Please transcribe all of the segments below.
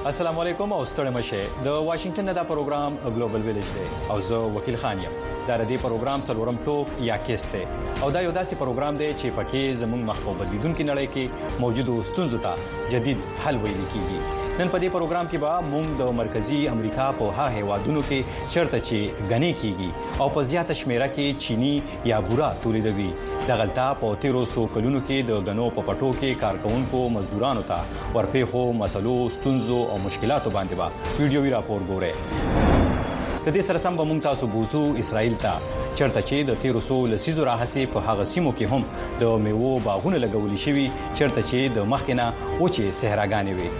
السلام علیکم او ستړي مشه د واشنگټن نه دا پروګرام ګلوبل ویلیج دی او زه وکیل خان یم دا ردی پروګرام سلورم ټوک یا کیسته او دا یو داسې پروګرام دی چې پکې زموږ مخکوب بدلیدونکو نړۍ کې موجودو ستونزو ته جدید حل ویل کیږي نن په دې پروګرام کې به موږ د مرکزی امریکا په هیوادونو کې چرته چې غنی کیږي او په زیاته شمیره کې چینی یا بورا تولیدوي د غلطه په 1300 کلونو کې د غنو په پټو کې کارکونکو مزدورانو ته ورپېخو مسلو ستونزو او مشکلاتو باندې با ویډیوي راپور ګورئ د دې سره سم به موږ تاسو بوزو اسرائیل ته چرته چې د 1300 لسیزو راهسي په هغه سیمو کې هم د میوو باغونه لګولې شوی چرته چې د مخکنه اوچې صحراګانې وي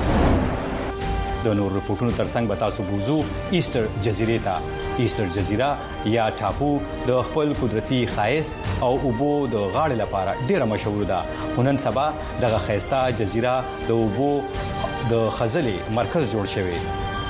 د نور رپورټونو ترڅنګ به تاسو بوزو ایسټر جزیره ته ایسټر جزیره یا ټاپو د خپل قدرتي خایست او اوبو د غاړې لپاره ډیره مشهور ده نن سبا دغه خایسته جزیره د اوبو د خزلې مرکز جوړ شوی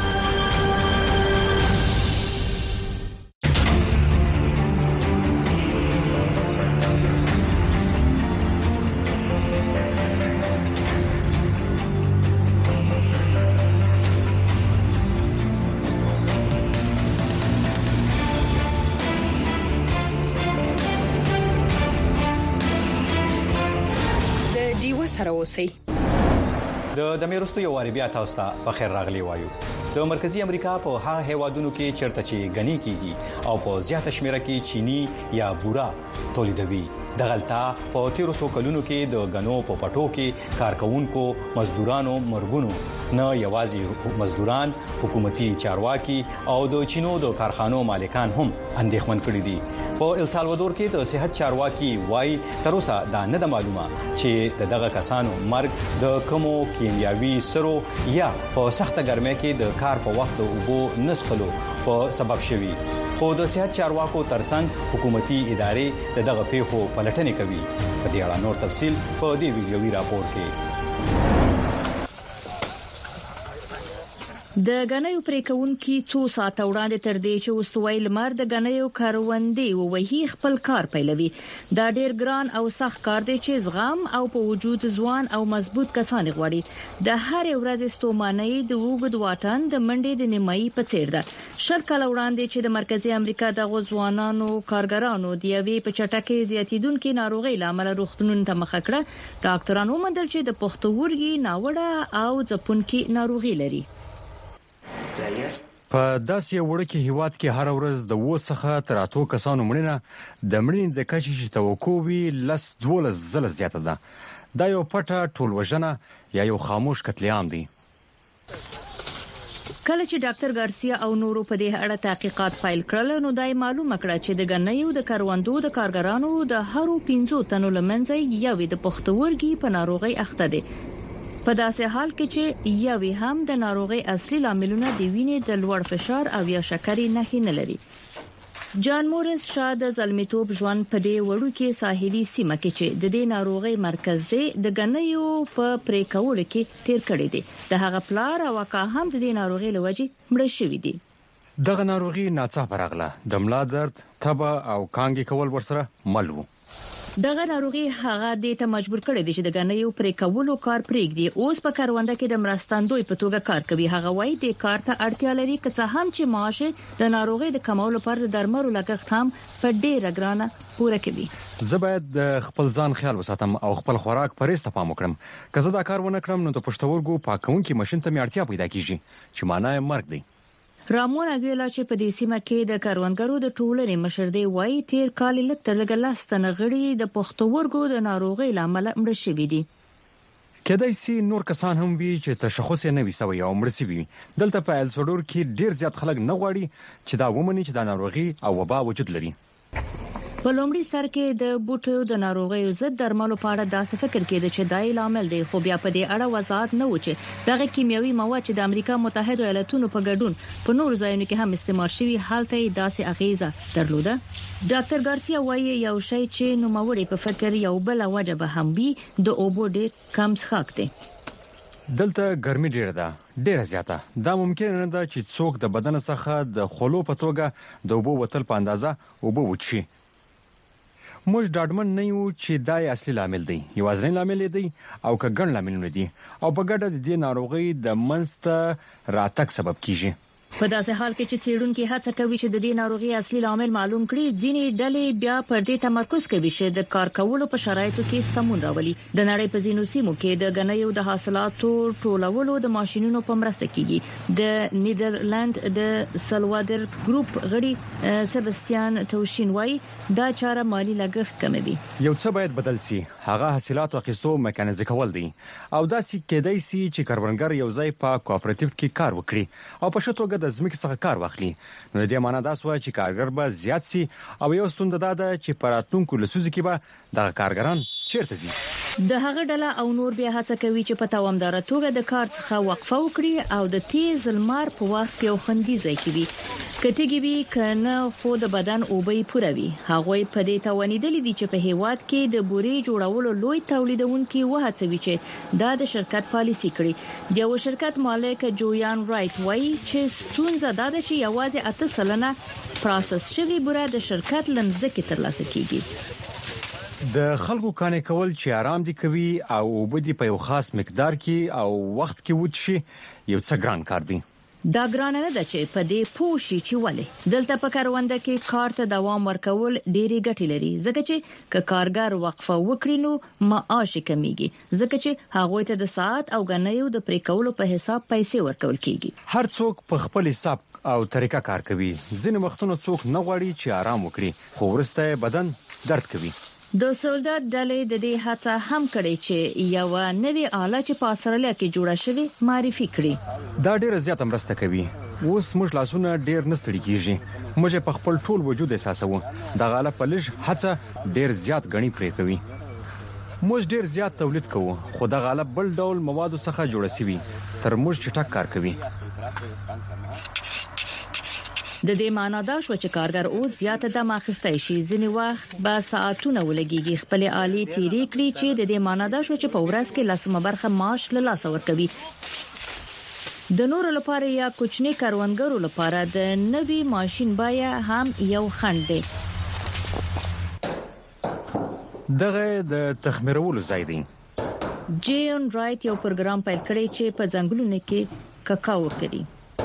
د میرستو یو واری بیا تاسو ته په خیر راغلی وایو د مرکزی امریکا په هغه هیوادونو کې چرته چې غنی کیږي او په زیاته شمیره کې چینی یا بورا تولیدوي د غلطه په 1300 کلونو کې د غنو په پټو کې کارکونکو مزدورانو مرګونو نه یوازې مزدوران حکومتي چارواکي او د چینو د کارخانو مالکان هم اندېښمن کړي دي په السالوادور کې د صحت چارواکي وای تر اوسه دا نه د معلومه چې دغه کسانو مرګ د کومو کیمیاوي سرو یا په سخته ګرمۍ کې د کار په وخت د اوبو نسخلو په سبب شوي خو د صحت چارواکو ترڅنګ حکومتي ادارې دغه پیښو پلټنې کوي په دې اړه نور تفصيل په دې ویډیوي راپور کې د غنیو پریکونکو څو ساعت وړاندې تر دې چې واستوي لمر د غنیو کاروندې ووهي خپل کار پیلوي دا ډیر ګران او سخت کار دی چې زغم او په وجود ځوان او مضبوط کسان غواړي د هر ورځ ستوماني د وګد واټن د منډې د نیمایي په څیر ده شل کال وړاندې چې د مرکزی امریکا د غوځوانانو کارګرانو د یوې په چټکۍ زیاتیدونکو ناروغي لامل روغتونونو ته مخ کړه ډاکټرانو مندل چې د پښتورګي ناوړه او ځپونکي ناروغي لري په داسې وړ کې هیواد کې هر ورځ د وسخه تر اتو کسانو مړینه د مړینې د کچې چې توقع وی لس 12 زله زیاته ده دا یو پټه ټولوژنه یا یو خاموش قتل عام دی کله چې ډاکټر ګارسیا او نورو په دې اړه تحقیقات فایل کړل نو دای معلومه کړه چې د غنیو د کاروندو د کارګرانو د هرو 15 تنو لمنځه یو د پښتورګي په ناروغي اخته دي په داسې حال کې چې یوې هم د ناروغي اصلي لاملونه د وینې د لوړ فشار او یا شکرې نه لري جان مورس شاده زلمیتوب ژوند په دې وړو کې ساحلي سیمه کې چې د دې ناروغي مرکز دی د غنیو په پریکول کې تیر کړی دی د هغه پلار او کا هم د دې ناروغي لوجي مړ شوی دی دغه ناروغي ناڅاپه راغله د ملا درد تبه او کانګي کول ورسره ملو دغه ناروغي هغه د ته مجبور کړی دی چې د غنیو پرې کولو کار پرېږدي اوس په کارونده کې د مرستندوی په توګه کار کوي هغه وایي د کار ته اړتیا لري که څه هم چې معاش د ناروغي د کمولو لپاره د درملو لګښت هم په ډیره ګرانه پوره کوي زه باید د خپل ځان خیال وساتم او خپل خوراک پرېسته پام وکړم که زه دا کار ونه کړم نو د پښتورګو پاکونکي ماشين ته مې اړتیا پیدا کیږي چې معنی مرګ دی رامون اګویلا چې په دې سیمه کې د کاروانګرو د ټولنې مشر دی وایي تیر کال لکه لګلاستنه غړي د پښتورګو د ناروغي لامل مړ شوي دي کله چې نور کسان هم وی چې تشخص یې نه وي سوی او مړ شوي دلته په السوډور کې ډیر زیات خلک نه غواړي چې دا ومني چې دا ناروغي او وبا وجود لري په لومړي سر کې د بوټو د ناروغیو ضد درملو په اړه داسې فکر کېده چې دای لامل دی خو بیا په دې اړه وضاحت نه و چې دغه کیمیاوي مواد چې د امریکا متحده ایالاتونو په ګډون په نور ځایونو کې هم استعمال شوي حالت داسې اغیزه درلوده ډاکټر ګارسیا وایي یو شی چې نوموړي په فکر یو بل وجه به هم وي د اوبو ډېر کم څښاک دی دلته ګرمي ډیره زیاته دا ممکن نه ده چې څوک د بدن څخه د خلو په توګه د اوبو وتل په اندازه اوبو وچی موږ ډاډمن نه یو چې دا اصلي لامل دی یوازینی لامل دی او که ګڼ لاملونه دي او په ګډه د دې ناروغي د منځته راتګ سبب کیږي. په داسې حال کې چې څېړونکو هڅه کوي چې د دې ناروغي اصلي لامل معلوم کړي، ځینې ډلې بیا پر دې تمرکز کوي چې د کار کولو په شرایطو کې سمون راولي. د نړۍ په ځینو سیمو کې د غنیو د حاصلاتو ټولولو د ماشينونو په مرسته کیږي. د نیدرلند د سلوادر ګروپ غړي سبستیان توشین وای دا چاره مالی لګښت کموي. یو څه باید بدل شي، هغه حاصلات اخیستو میکانیزه کول دي او دا کېدای شي چې کاربنګر یو ځای په کوآپریټیو کې کار وکړي او په شتوګه د ځمکې څخه کار واخلي. نو د دې معنی دا سوه چې کارګر به زیات شي او یو ستونزه ده چې پراتونکو لسوزي کې به د کارګران چیرته ځي. د هغه ډله او نور بیا هڅه کوي چې په توامدار توګه د کار څخه وقفه وکړي او د تیز لمر په وخت کې خوندي ځای کې وي. کتهږي وی کنه خو د بدن اوبې پوروي. هغه په دې توانیدلې دي چې په هیواد کې د بوري جوړولو لوی تولیدونکو وهڅوي چې دا د شرکت پالیسي کړي. د یو شرکت مالک جویان رایټ وایي چې ستونزه دا ده چې یوازې 8% پروسس شوی بوره د شرکت لمزکه ترلاسه کیږي. د خلکو کانې کول چې آرام دي کوي او وبدي په یو خاص مقدار کې او وخت کې وچی یو څه ګران کار دی. دا ګران نه ده چې په دې پوښي چې ولې دلته په کارونده کې کار ته دوام ورکول ډېری ګټې لري، ځکه چې که کارګر وقفه وکړي نو معاش کمیږي، ځکه چې هغه ته د ساعت او غنیو د پریکولو په حساب پیسې ورکول کیږي. هر څوک په خپل حساب او طریقه کار کوي. ځینې وختونه څوک نه غواړي چې آرام وکړي خو ورسته بدن درد کوي. د سولدات ډلې د دې هڅه هم کړې چې یو نوې آله چې په استرالیا کې جوړه شوې معرفي کړي. دا ډېر زیات مرسته کوي. اوس موږ لاسونه ډېر نستړي کیږي. موږ په خپل ټول وجود احساسوو. د غاله په لږ هڅه ډېر زیات غني پرې کوي. موږ ډېر زیات تولید کوو خو د غاله بل ډول موادو څخه جوړ شوی تر موږ چټک کار کوي. د دې معنا دا شو چې کارګر اوس زیاته دمه اخیستای شي، ځینې وخت به ساعتونه ولګيږي خپل آلي تیری کړی چې د دې معنا دا شو چې په ورځ کې لاسمه برخه معاش له لاس ورکوي. د نورو لپاره یا کوچني کاروانګرو لپاره د نوي ماشين بیا هم یو خنډ دی. دغه د تخمیرولو ځای دی. جین رایټ یو پروګرام پیل کړی چې په ځنګلونو کې کاکاو کوي.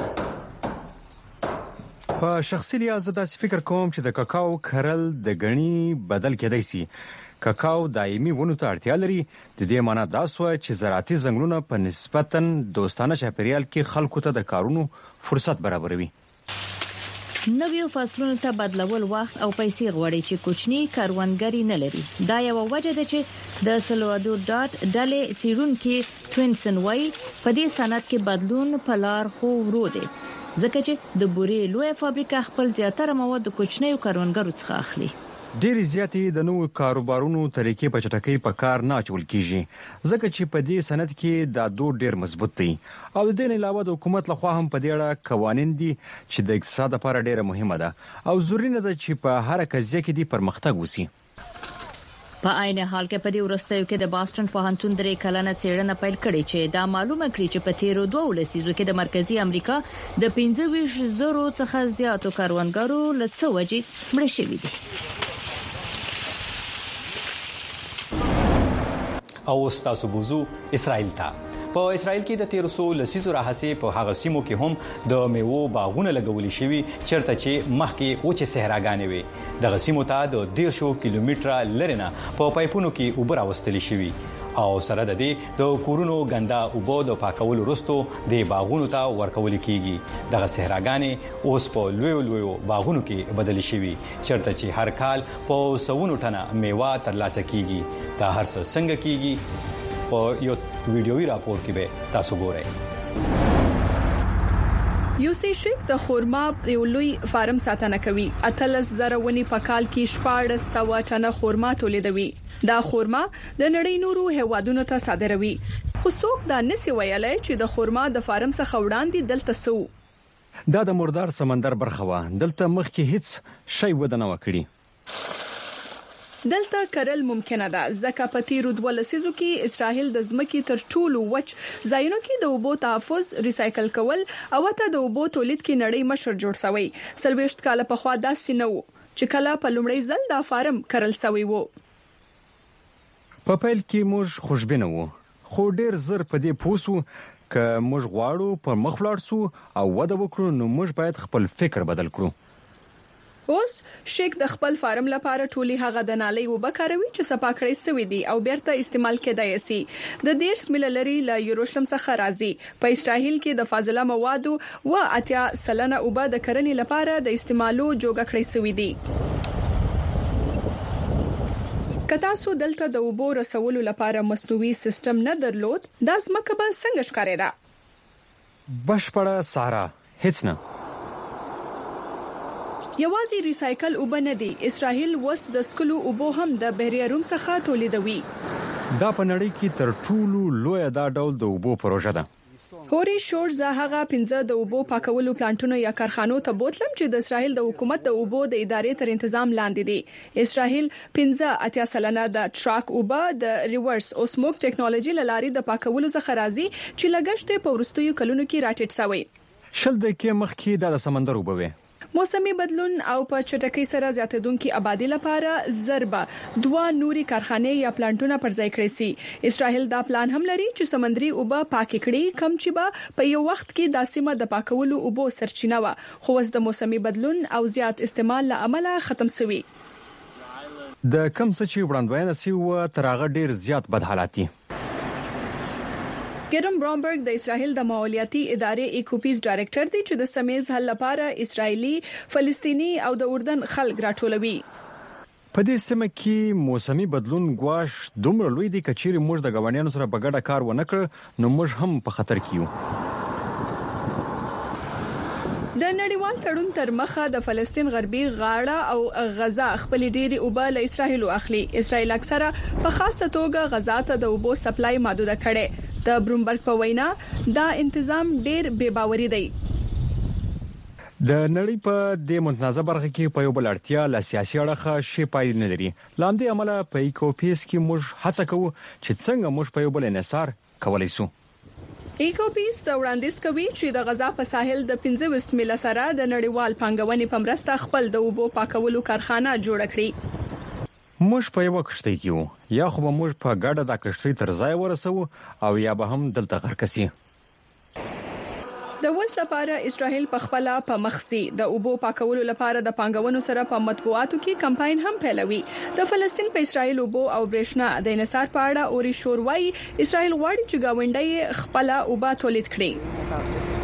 په شخصي لحاظ داسې فکر کوم چې د کاکاو کرل د غني بدل کېدای شي. کاکاو دایمي ونو ته اړتیا لري. د دې معنی دا سوه چې زراعتي ځنګلونه په نسبتاً دوستانه چاپیریال کې خلکو ته د کارونو فرصت برابروي. نویو فصلونو ته بدلول وخت او پیسې غواړي چې کوچني کاروانګری نه لري. دا یو وجه ده چې د سلوادور ډاټ ډلې څېړونکو توینسن وای په دې صنعت کې بدلون په لار خو ورو دی، ځکه چې د بوري لوی فابریکه خپل زیاتره مواد د کوچنیو کاروانګرو څخه اخلي. ډېر زیاتې د نوو کاروبارونو طریقې په چټکۍ په کار نه اچول کیږي، ځکه چې په دې صنعت کې دا دود ډېر مضبوط دی او د دې علاوه د حکومت لخوا هم په دې اړه قوانین دي چې د اقتصاد لپاره ډېره مهمه ده او ضروري نه ده چې په هر قضیه کې د پرمختګ وسی. په عین حال کې په دې ورستیو کې د باستون پوهنتون درې کلنه څېړنه پیل کړې چې دا معلومه کړي چې په تیرو 2 لسیزو کې د مرکزی امریکا د 25,000 څخه زیاتو کاروانګرو له څه وجې مړه شوي دي. او تاسو بوزو اسرائیل ته. په اسرائیل کې د 1300 لسیزو راهسې په هغه سیمو کې هم د میوو باغونه لګولي شوي چرته چې مخکې اوچه صحراګانې وي. د سیمو ته د 150 کیلومتره لري نه په پایپونو کې اوبه راوستل شوي او سره د دې د کورونو ګنده اوبه د پاکولو وروسته د باغونو ته ورکول کیږي. دغه صحراګانې اوس په لویو باغونو کې بدل شوي چرته چې هر کال په سونو ټنه میوه ترلاسه کیږي. دا هر څه څنګه کیږي په یو ویډیوي راپور کې به تاسو ګورئ. یوسی شیک د خورما یو لوی فارم ساتنه کوي. 80,000 ونی په کال کې 1400 ټنه خورما تولیدوي. دا خورما د نړۍ نورو هیوادونو ته صادروي. خو څوک دا نسی ویلای چې د خورما د فارم څخه وړاندې دلته سو. دا د مردار سمندر برخه و. دلته مخکې هیڅ شی ودانه وکړي. دلته کرل ممکنه ده ځکه په تیرو 2 لسیزو کې اسرائیل د ځمکې تر ټولو وچ ځایونو کې د اوبو تحفظ، ریسایکل کول او ته د اوبو تولید کې نړۍ مشر جوړ شوی. 40 کال په خوا داسې نه و. چې کله په لومړي ځل دا فارم کرل شوی وو. په پیل کې موږ خوشبینه وو، خو ډیر زر په دې پوسو ک موږ غواړو په مخ ولاړ سو او وده وکړو نو موږ باید خپل فکر بدل کړو. اوس شیک د خپل فارم لپاره ټولي هغه د نالۍ وبکاروي چې صفا کړی سوی دي او بیرته استعمال کېدای شي. د 10 مللري له یروشلم څخه راځي. په اسرائیل کې د فاضله موادو و 80% اوبه د کرنې لپاره د استعمالو جوګه کړی سوی دي. کتا سو دلته د اوبو رسولو لپاره مصنوعي سیستم نه درلود، دا ځمکه به څنګه ښکارېده؟ بشپړه صحرا، هیڅ نه. یوازې ریسایکل اوبه نه دي، اسرائیل وس د سکلو اوبو هم د بحیره روم څخه تولیدوي. دا په نړۍ کې تر ټولو لوی دا ډول د اوبو پروژه ده. هوري شورز هغه 15 د اوبو پاکولو پلانټونو یا کارخانو ته بوتلم چې د اسرائیل د حکومت د اوبو د ادارې تر تنظیم لاندې دي. اسرائیل 15 د ټراک اوبه د ریورس اوسموک ټیکنالوژي لاري د پاکولو څخه راځي چې لګښت په ورستیو کلونو کې راټیټ شوی. شل د کې مخ کې د سمندر اوبه وي. موسمي بدلون او په چټکۍ سره زیاتېدونکو آبادی لپاره ضربه 2 نوري کارخانې یا پلانټونه پر ځای کړی سي. اسرائیل دا پلان هم لري چې سمندري اوبه پاک کړي، کم چې به په یو وخت کې د سیمه د پاکولو اوبو سرچینه و، خو اوس د موسمي بدلون او زیات استعمال له امله ختم شوی. د کم څه چې وړاندوینه سی و تر هغه ډیر زیات بد حالات دي. ګرم برامبرګ د اسرائیل د مالیاتي ادارې ایکوپیس ډایریکټر دی چې د سمیز حل لپاره اسرایلی، فلسطینی او د اردن خلک راټولوي. په دې سیمه کې موسمي بدلون غواش دومره لوی دی چې موږ د غوانیانو سره په ګډه کار ونه کړ نو موږ هم په خطر کې یو. د نړیوال تړون تر مخه د فلسطین غربي غاړه او غزا خپل ډيري اوبه له اسرائیل اخلي. اسرائیل اکثره په خاصه توګه غزا ته د اوبو سپلای محدود کړي. د برومبرګ په وینا دا تنظیم ډیر بے باوري دی. د نړۍ په د متنازع برخه کې په یو بل اړتیا له سیاسي اړخه شی پای نه لري. لاندې عمله په ایکوپیس کې موږ هڅه کوو چې څنګه موږ په یو بل انحصار کولای شو. ایکوپیس د وړاندیز کوي چې د غزا په ساحل د 15 میله سره د نړیوال پانګونې په مرسته خپل د اوبو پاکولو کارخانه جوړ کړي. موږ په یو کشتۍ کې یو، یا خو به موږ په ګډه د کشتۍ تر ځای ورسو او یا به هم دلته غرق شي. د وس لپاره اسرائیل په خپل په مخسي د اوبو پاکولو لپاره د پانګونو سره په مطبوعاتو کې کمپاین هم پیلوي. د فلسطین په اسرائیل اوبو او برېښنا د انحصار په اړه اوري شوروي اسرائیل غواړي چې گاونډي خپل اوبو تولید کړي.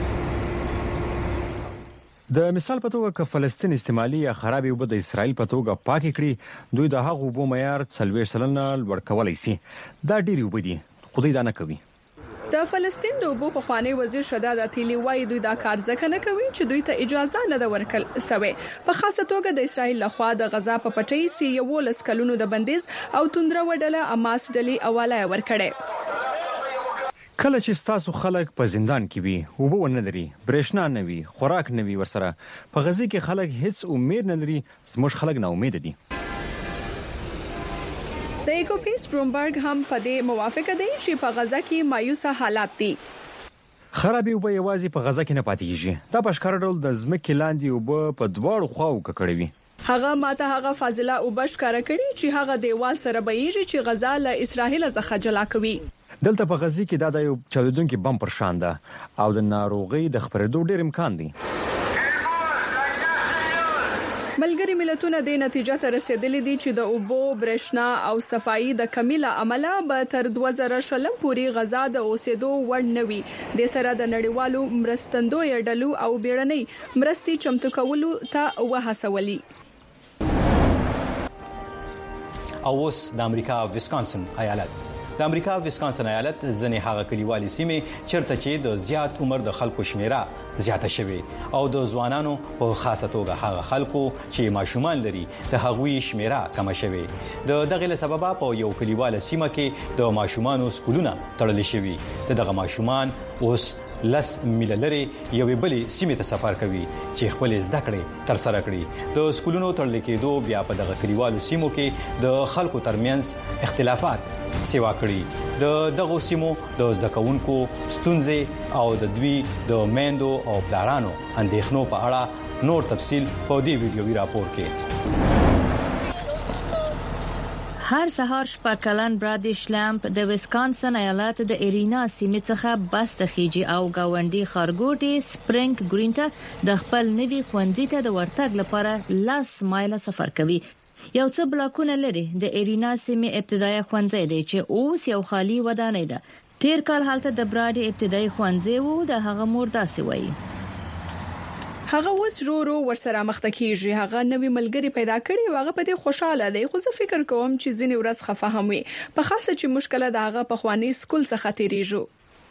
د مثال په توګه ک فلسطین استعمالي یا خرابې اوبه د اسرائیل په توګه پاک کړي، دوی د هغو اوبو معیار 40% لوړ کولای شي. دا ډېری اوبه دي، خدای دا نه کوي. د فلسطین د اوبو خواني وزیر شداد عتیلی وایي دوی دا کار ځکه نه کوي چې دوی ته اجازه نه ده ورکړل شوې. په خاصه توګه د اسرائیل لخوا د غزا په پټۍ سی یو لس کلونو د بندیز او توندره وډله اماس ډلې اواله ورکړي. کله چې تاسو خلک په زندان کې وي، اوبه ونه لري، برېښنا نه وي، خوراک نه وي، ورسره په غزا کې خلک هیڅ امید نه لري، زموږ خلک نه امید دي. د ایکوپیس برومبرګ هم په دې موافقه دی چې په غزا کې مایوسه حالات دي. خرابې اوبه یوازې په غزا کې نه پاتېږي، دا په ښکاره ډول د ځمکې لاندې اوبه په دواړو خواو ککړوي. هغه ماته هغه فاضله اوبه ښکاره کړي چې هغه دیوال سره بهيږي چې غزا له اسرائیل څخه جلا کوي. دلته په غزا کې دا یو چاودونکي بم پر شان ده او د ناروغي د خپرېدو ډېر امکان دی. ملګری ملتونه د نتیجه ته رسیدلي دي چې د اوبو، برېښنا او صفایي د کمی له امله به تر 2000 پورې غزا د اوسېدو وړ نه وي. د سره د نړیوالو مرستندوی ډلو او بیړنۍ مرستې چمتو کولو ته وهڅولي. او اوس د امریکا ویسکانسن ایالت. د امریکا ویسکانسن ایالت ځنې هغه کلیوالي سیمې چیرته چې د زیات عمر د خلکو شمیره زیاته شوی او د ځوانانو په خاصه توګه هغه خلکو چې ماشومان لري د هغوی شمیره کم شوی. د دغه له سببه په یو کلیواله سیمه کې د ماشومانو سکولونه تړل شوي. دغه ماشومان اوس لس میله لري یوې بلې سیمې ته سفر کوي چې خپل زده کړې تر سره کړي. د سکولونو تړل کېدو بیا په دغه کلیوالو سیمو کې د خلکو ترمنځ اختلافات سیوا کړي. د دغه سیمو د زده کوونکو ستونزې او د دوی د میندو او پلارانو اندېښنو په اړه نور تفصيل په دې ویډیوي راپور کې. هر سهار شپه کلن برادیش لامپ د ویسکانسن ایالت د ارینا سیمې څخه بس ته خيږي او گاونډي خارګوټي سپرینګ گرین ته د خپل نوي ښوونځي ته د ورتګ لپاره 10 مایله سفر کوي. یو څه بلاکونه لري د ارینا سیمې ابتدایي ښوونځی دی چې اوس یو خالی ودانۍ ده. تیر کال حالت د برادي ابتدایي ښوونځي وو د هغه مور داسې وایي. هغه وس رو ورسره مخته کیږي. هغه نوې ملګری پیدا کړي او هغه په دې خوشاله دی. خو زه فکر کوم چې ځینې ورځ خفه هم وي په خاصه چې مشکله د هغه په خواني سکول څخه تیریږي.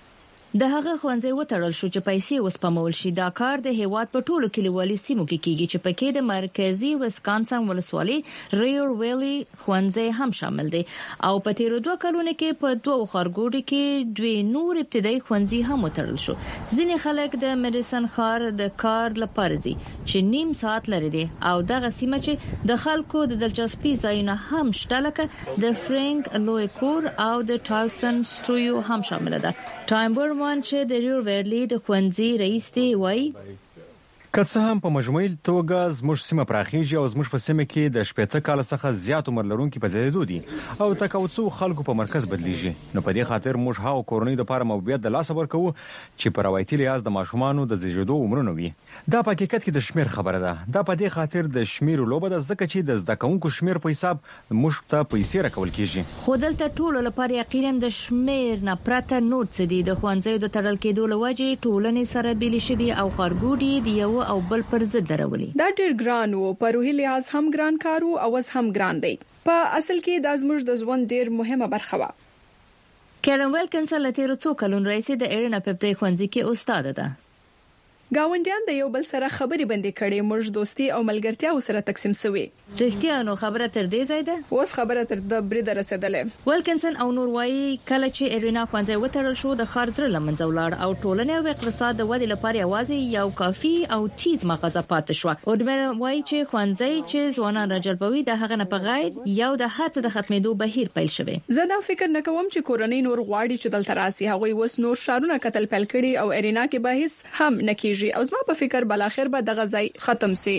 د هغه ښوونځي وټړل شو چې پیسې وسپمول شي. دا کار د هیواد په ټولو کلیوالي سیمو کې کیږي چې پکې د مرکزی ویسکانسن ولسوالۍ ریور ویلي ښوونځي هم شامل دي او په تیر 2 کلونو کې په 2 خارګوټي کې 2 نور ابتدایي ښوونځي هم وټړل شو. ځینې خلک د میډیسن ښار د کار لپاره ځي چې نیم ساعت لري دي او دغه سیمه چې د خلکو د دلچسپي ځایونه هم شته لکه د فرانک لویکور او د ټالسن سټوډیو هم شامل ده. ټایمبر چې د ریور ویلي د ښوونځي رئیس دی وایي که څه هم په مجموعي توګه زموږ سیمه پراخیږي او زموږ په سیمه کې د 18 کال څخه زیات عمر لرونکي په زیاتېدو دي او تکاوڅو خلکو په مرکز بدلیږي، نو په دې خاطر موږ هغه کورنۍ د لپاره موبیت د لاس ورکوو چې په روایتي لحاظ د ماشومانو د زیږیدو عمرونه وي. دا په حقیقت کې د شمیر خبره ده. دا په دې خاطر د شمیر لوبه ده ځکه چې د زده کوونکو شمیر په حساب موږ ته پیسې راکول کیږي. خو دلته ټولو لپاره یقینا د شمیر نه پرته نوټ دي. د ښوونځي د تړل کېدو لوجې ټولنې سره بیل شوي او خارګوډي دی یو او بل پر ضد درولي. دا ډېر ګران وو، په روحي لحاظ هم ګران کار وو او اوس هم ګران دی. په اصل کې د زموږ د ژوند ډېر مهمه برخه وه. کیرن ویلکنسن له تیر څو کلونو راځي د ایرنا پپټي ښوونځي کې استاد ده. گاونډیان د یو بل سره خبرې بندي کړي، موږ دوستي او ملګرتیا سره تقسیم شوې. رښتیا نو خبره تر دې ځای ده. اوس خبره تر د برید رسیدلې. ویلکنسن او نور وايي کله چې ایرنا ښوونځي وټړل شو د ښار زړه لمنځه ولاړ او ټولنې او اقتصاد د ودې لپاره یوازې یو کافي او چیز مغازه پاتې شو. او د وايي چې ښوونځي چې ځوانان راجلبوي د هغه نه په غیر یو د هڅه د ختمېدو بهیر پیل شوی. زه دا فکر نه کوم چې کورنۍ نور غواړي چې دلته راسي. هغه اوس نور شارونه قتل پیل کړي او ایرنا کې بحث هم نکېږي او زما په فکر بلاخر به دغه ځای ختم سي.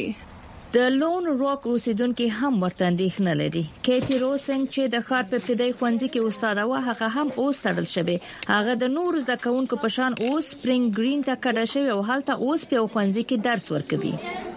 د لون راک اوسیدونکو هم ورته اندېښنه لري. کیټي روسنګ چې د ښار په ابتدایي ښوونځي کې استاد و هغه هم اوس تړل شوی. هغه د نور زکونکو په شان اوس سپرینګ گرین ته کډه شوی او هلته اوس په ښوونځي کې درس ورکوي.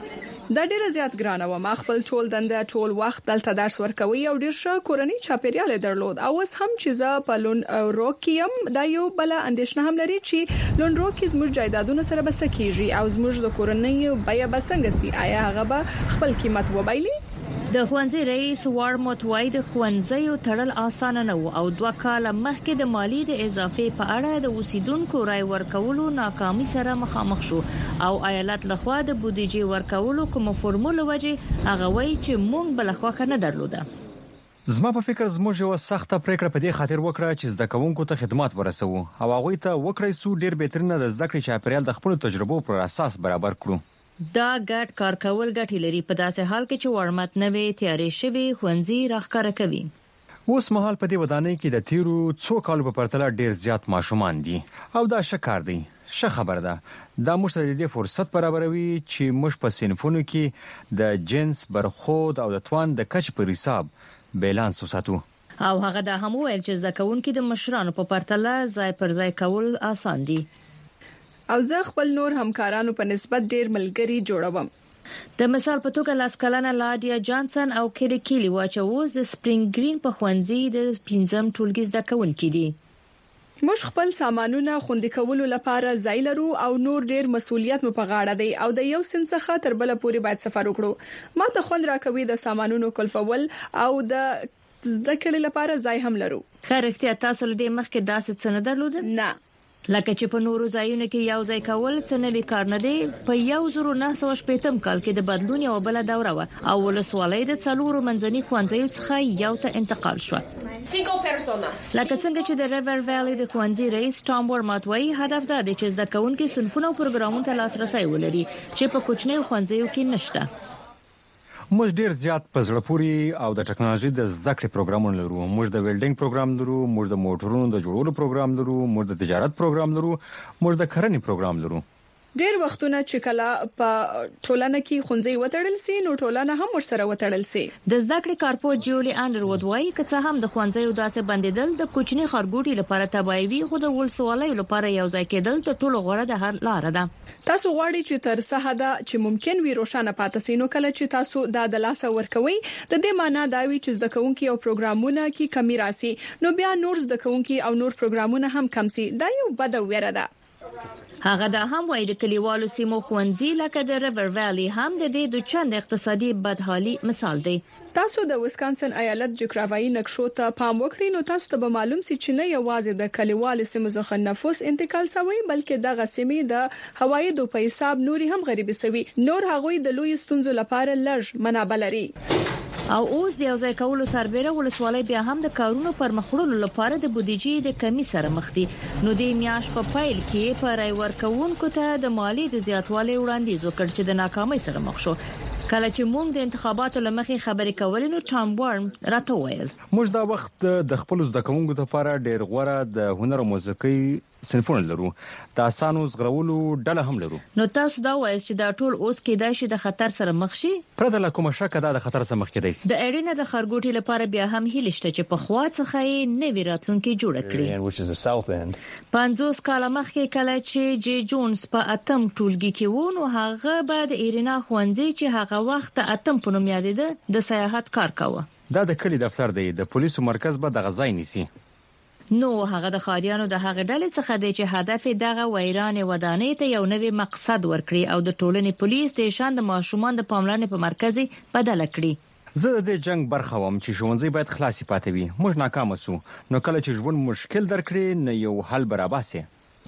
دا ډیره زیات ګرانه و. ما خپل ټول دنده ټول وخت دلته درس ورکوي او ډیر ښه کورنۍ چاپیریال درلود. او اوس هم چې زه په لون روکیم دا یو بل اندېښنه هم لري چې لون روکي زموږ جایدادونو سره بس کیږي او زموږ د کورنۍ بیا بسنګ سي. آیا هغه به خپل قیمت وبایلي؟ د ښوونځي رئیس وارموت وای د ښوونځي تړل اسانه نه و او 2 کال مخکې د مالی د اضافه په اړه د اوسیدونکو رای ورکولو ناکامي سره مخامخ شو او ایالت لخوا د بودیجې ورکولو کوم فرموله وجه هغه وای چې مونږ بلخوا نه درلوده. زما په فکر زموږ یو سخته پریکړه په دې خاطر وکړه چې زده کوونکو ته خدمات ورسوو او هغه ته وکړای سو ډیر بهترینه د زده کړې چاپیریال د خپل تجربو پر اساس برابر کړو. دا ګډ کار کول ګټې لري په داسې حال کې چې ورمت نوې تیارې شوی ښوونځي راښکاره کوي. اوس مهال په دې ودانۍ کې د تیرو څو کالو په پرتله ډیر زیات ماشومان دي او دا ښه کار دی. ښه خبر ده. دا موږ ته د فرصت برابروي چې موږ په صنفونو کې د جنس برخود او د توان د کچ پر حساب بیلانس وساتو. او هغه دا هم ویل چې ځکهونکو د مشرانو په پرتله ځای پر ځای کول آسان دي. او زه خپل نور همکارانو په نسبت ډیر ملګری جوړوم. د مثال په توګه لاسکلانه لادیا جانسن او کیلی واچوز د سپرینګ گرین په ښوونځي د 5م ټولګي زده کوونکي دي. موږ خپل سامانونه خوندي کولو لپاره ځای لرو او نور ډیر مسؤلیت مو په غاړه دی او د یو سن څخه تر بل پورې باید سفر وکړو. ما ته خوند راکوي د سامانونو کلفول او د زده کړې لپاره ځای هم لرو. خیرختیا تاسو له دې مخکې داسې څه نه درلودل؟ نه. لکه چې په نورو ځایونو کې یو ځای کول څه نوې کار نه دی. په 1980 کال کې د بدلون یو بل دوره و او ولسوالۍ د 4 منځني ښوونځیو څخه یو ته انتقال شو. لکه څنګه چې د ریور ویلي د ښوونځي رئیس ټام ورمات وایي هدف دا دی چې زده کوونکي صنفونه او پروګرامونو ته لاسرسي ولري چې په کوچنیو ښوونځیو کې نشته. موږ ډیر زیات په زړه پورې او د ټکنالوژي د زده کړې پروګرامونه لرو. موږ د ویلډینګ پروګرام لرو، موږ د موټرونو د جوړولو پروګرام لرو، موږ د تجارت پروګرام لرو، موږ د کرنې پروګرام لرو. ډېر وختونه چې کله په ټولنه کې خونځي وتړل سي نو ټولنه هم ورسره وتړل سي. د زده کړې کارپوه جولي انډروود وايي چې هم د خونځي داسې بندیدل د کوچني خرګوټي لپاره تبايوي خو د ولسوالۍ لپاره یو ځای کېدل ته ټولو غوړه د حل لار ده. تاسو غواړئ چې تر څه حد چې ممکن وي روښانه پاتې سي نو کله چې تاسو د لاسه ورکوي د دې معنی دا وي چې زده کوونکي او پروګرامونه کې کمی راسي نو بیا نور زده کوونکي او نور پروګرامونه هم کم سي. دا یو بد ویره ده. هغه دا هم وایي د کلیوالو سیمو ښوونځي لکه د ریور ویلي هم د دې د چند اقتصادي بدحالي مثال دی. تاسو د ویسکانسن ایالت جغرافیایي نقشو ته پام وکړئ نو تاسو ته به معلوم شي چې نه یوازې د کلیوالو سیمو څخه نفوس انتقال شوی بلکې د غسیمې د هوایي په حساب نوري هم غریبي شوی. نور هغوی د لوی ستونزو لپاره لږ منابع لري. او اوس د یوځای کولو سربېره ولسوالۍ بیا هم د کارونو پر مخړولو لپاره د بودیجې د کمی سره مخ دي. نو د میاش په پایل کې پر رای ورکوونکو ته د مالی د زیاتوالي وړاندیز وکړ چې د ناکامۍ سره مخ شو. کله چې موږ د انتخاباتو لمخې خبرې کولې نو ټام وارن راته وویل موږ دا وخت د خپل زده کوونکو لپاره ډېر غوړه د هنر او موسیقي صنفونه لرو. د اسانو زغرولو ډله هم لرو. نو تاسو دا وایي چې دا ټول اوس کېدای شي د خطر سره مخ شي. پرته له کومه شکه دا د خطر سره مخ کېدای شي. د اړینه د خرګوټي لپاره بیا هم هیله شته چې په خوا څخه یې نوی راتلونکي جوړ کړي. 50 کال مخکې کله چې جی جونز په اتم ټولګي کې و نو هغه بعد ایرینا خوانځي چې هغه وخت اتم په نوم یادېده د سیاحت کار کاوه. دا د کلی دفتر دی. د پولیسو مرکز به د غزای نیسي. نو هغه د خاریانو د هغه ډلې څخه دی چې هدف دغه ویران ودانۍ ته یو نوی مقصد ورکړي او د ټولنې پولیس د شان د ماشومان د پاملرنې په مرکز بدل کړي. زه د جنگ برخه وم چې ښوونځي باید خلاصي پاتې وي. موږ ناکام شو. نو کله چې ژوند مشکل درکړي نه یو حل برابر سي.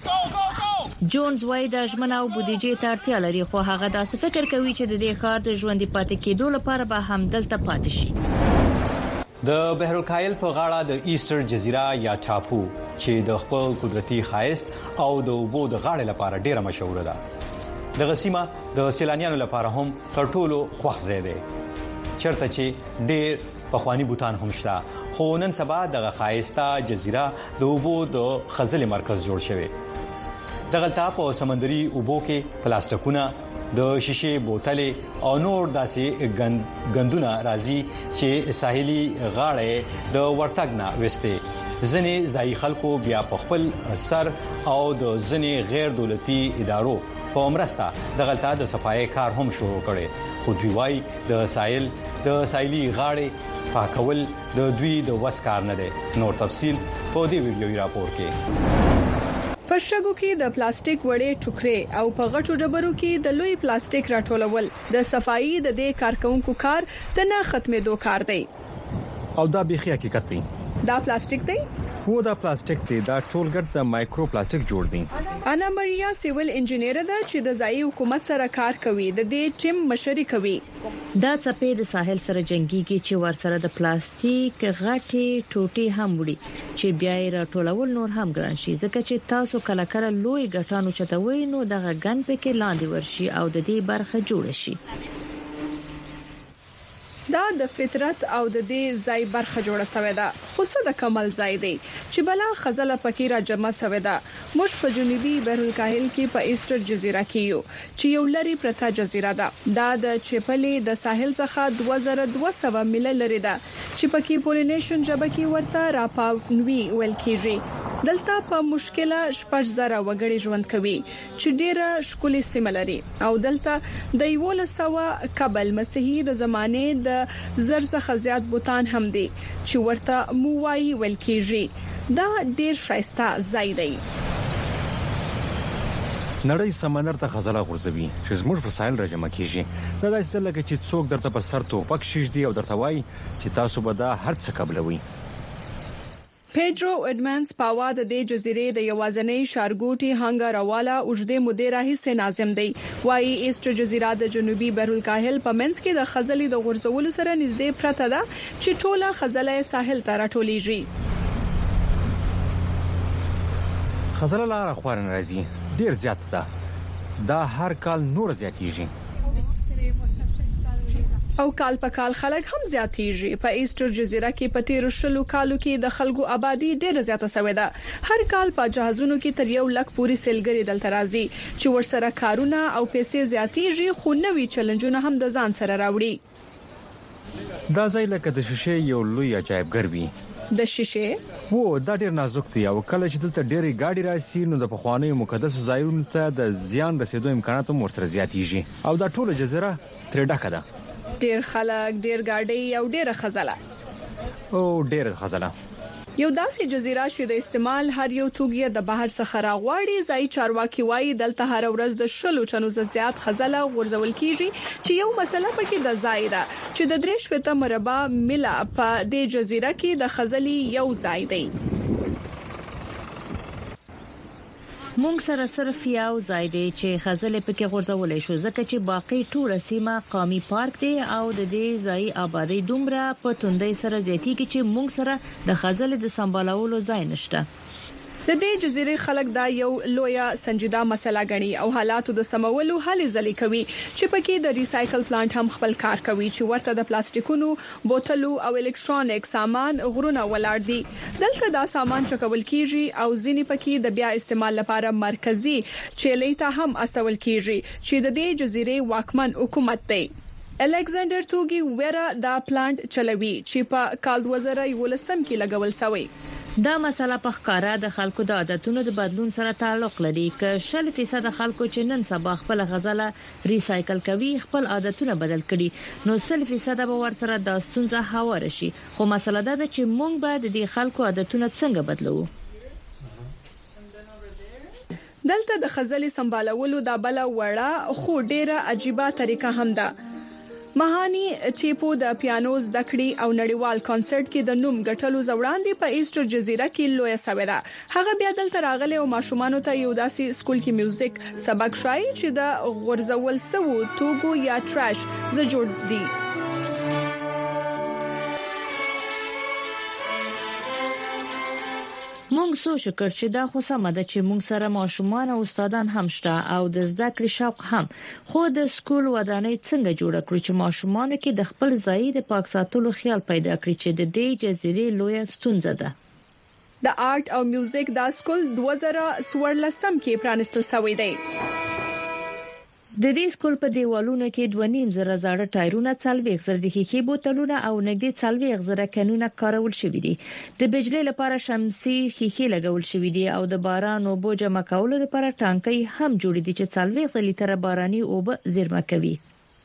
جونز وايي د ژمنه او بودیجې ته اړتیا لري خو هغه داسې فکر کوي چې د دې کار د ژوند پاتې کېدو لپاره به هم دلته پاتې شي. د بحر الکاهل په غاړه د ایسټر جزیره یا ټاپو چې د خپل قدرتي ښایست او د اوبو د غاړې لپاره ډیره مشهوره ده. د غسیمه د سیلانیانو لپاره هم تر ټولو خوښ ځای دی چرته چې ډیر پخوانی بوتان هم شته. خو نن سبا د ښایسته جزیره د اوبو د خزل مرکز جوړ شوی. دغلته په سمندري اوبو کې پلاستیکونه د شیشې بوتلې او نور داسې غندونه راځي چې ساحلي غاړې د ورتګ نه وسته. ځنې ځای خلکو بیا په خپل سر او د ځنې غیر دولتي ادارو په مرسته دغلته د صفایي کار هم شروع کړي. خو دوی وايي د ساحلي غاړې پاکول د دوی د وس کار نه دی. نور تفصيل په دې ویډیوي راپور کې. په شګو کې د پلاستیک وړې ټوکرې او په غټو ډبرو کې د لوی پلاستیک راټولول د صفایي د دې کارکونکو کار د نه ختمېدو کار دی. او دا بيخي حقیقت دی. دا پلاستیک دی؟ هو دا پلاستیک دی. دا ټولګټ د مایکرو پلاستیک جوړ دی. انا ماریا سیول انجینیر ده چې د ځایي حکومت سره کار کوي. د دې ټیم مشري کوي. دا څپې د ساحل سره جنگيږي چې ورسره د پلاستیک غټي ټوټي هم وړي چې بیا یې راټولول نور هم ګران شي ځکه چې تاسو کله کله لوی غټانو چتوي نو دغه غن پکې لاندې ورشي او د دې برخه جوړ شي. دا د فطرت او د دې ځای برخه جوړه شوې ده. خو څه د کمال ځای دی چې بلا خزله پکې را جمع شوې ده. موږ په جنوبي بحر الکاهل کې په ایسټر جزیره کې یو چې یو لري پرته جزیره ده. دا د چپلې د ساحل څخه 2200 میله لري ده چې پکې پولینیشن ژبه کې ورته راپاونوي ویل کېږي. دلته په مشکله 6000 وګړي ژوند کوي چې ډیره ښکلي سیمه لري او دلته د 1100 قبل مسیحي د زمانه د زرڅخه زیات بوتان هم دي چې ورته مووایي ویل کېږي. دا ډیر ښایسته ځای دی. نړۍ سمندر ته خزله غورځوي چې زموږ په ساحل راجمع کیږي. دا داسې لکه چې څوک درته په سر توپک شیږدي او درته وایي چې تاسو به دا هر څه قبلوي. پیډرو اډمانز پاوا د دې جزیرې د یوازنۍ شارګوټي هنګاروالا اوجدې مودې راهیسې ناظم دی. وايي ایسټر جزیره د جنوبي بحر الکاهل په منځ کې د خزلې د غورځولو سره نږدې پرته ده چې ټوله خزله ساحل ته راټولېږي. خزله لاره خوارن راځي ډیر زیات ده. دا هر کال نور زیاتېږي. او کال په کال خلک هم زیاتېږي. په ایسټر جزیره کې په تیر شلو کالو کې د خلکو آبادی ډېره زیاته شوې ده. هر کال په جهازونو کې تر 1 لک پورې سیلګري دلته راځي چې ورسره کارونه او پیسې زیاتېږي، خو نوې چیلنجونه هم د ځان سره راوړي. دا ځای لکه د شیشې یو لوی عجایبګر وي. د شیشې وو دا ډیر نازک دی او کله چې دلته ډېری گاډي راسي نو د پخوانیو مقدسو ځایونو ته د زیان رسیدو امکانات هم ورسره زیاتېږي او دا ټوله جزیره تر ډکه ده. ډیر خلک، ډیر گاډي او ډیره خزله. یو داسې جزیره چې د استعمال هر یو توګي د بهر څخه راغواړي. ځای چارواکي وایي دلته هر ورځ د 10 ټنو زیات خزله ورزول کیږي چې یو مسله پکې د ځای ده چې د 3 مربع میله په دې جزیره کې د خزلي یو ځای دی. مونږ سره صرف یو ځای دی چې خزل پکې غورځولې شو ځکه چې باقي ټول سیمه قومي پارک دی او د دې ځای آبادی دومره په توندۍ سره زیاتېږي چې مونږ سره د خزل د سمبالولو ځای نشته. د دې جزیرې خلک دا یو لویه سنجیده مسله غني او حالاتو د سمولو هلې ځلې کوي چې پکې د ریسایکل پلانټ هم خپل کار کوي چې ورته د پلاستیکونو، بوتلو او الکترونیک سامان غرونه ولاړ دي. دلته دا سامان چکول کیږي او ځینې پکې د بیا استعمال لپاره مرکزی چیلې ته هم استول کیږي چې د دې جزیرې واکمن حکومت دی. الکساندر توګي ویرا دا پلانټ چلوي چې په کال 2011 کې لګول شوی. دا مسله په ښکارا د خلکو د عادتونو د بدلون سره تعلق لري. که 60% خلکو چې نن سبا خپل غزله ریسایکل کوي خپل عادتونه بدل کړي نو 60% به ورسره د ستونزه هوار شي. خو مسله دا ده چې موږ باید د خلکو عادتونه څنګه بدلو. دلته د خزلي سمبالولو د بل وړه خو ډیره عجیبه طریقه هم ده. مهانی چیپو د پیانو زده کړې او نړیوال کانسرت کې د نوم ګټلو زوړاندې په ایسټر جزیره کې لوی سوي ده. هغه بیا دلته راغله او ماشومان ته یو داسې سکول کې میوزیک سبق شای چې د غورځول سوو توګو یا ټراش ز جوړ دي. مونږ سوچ وکړ چې دا خو سم ده چې مونږ سره ماشومان او استادان هم شته او د زده کړې شوق هم. خو د سکول ودانۍ څنګه جوړ کړو چې ماشومان کې د خپل ځای د پاک ساتلو خیال پیدا کړي چې د دې جزیرې لویه ستونزه ده. د آرټ او میوزیک د سکول 2014 کې پرانستل شوی دی. د دې سکول په دیوالونو کې 2.5 زره زاړه ټایرونه، 40 زره د ښیښې بوتلونه او نږدې 40 زره کانونه کارول شوی دي. د بجلی لپاره شمسي ښیښې لګول شوی دي او د باران اوبو جمع کولو لپاره ټانکۍ هم جوړې دي چې 40 لیټر باراني اوبه زیرمه کوي.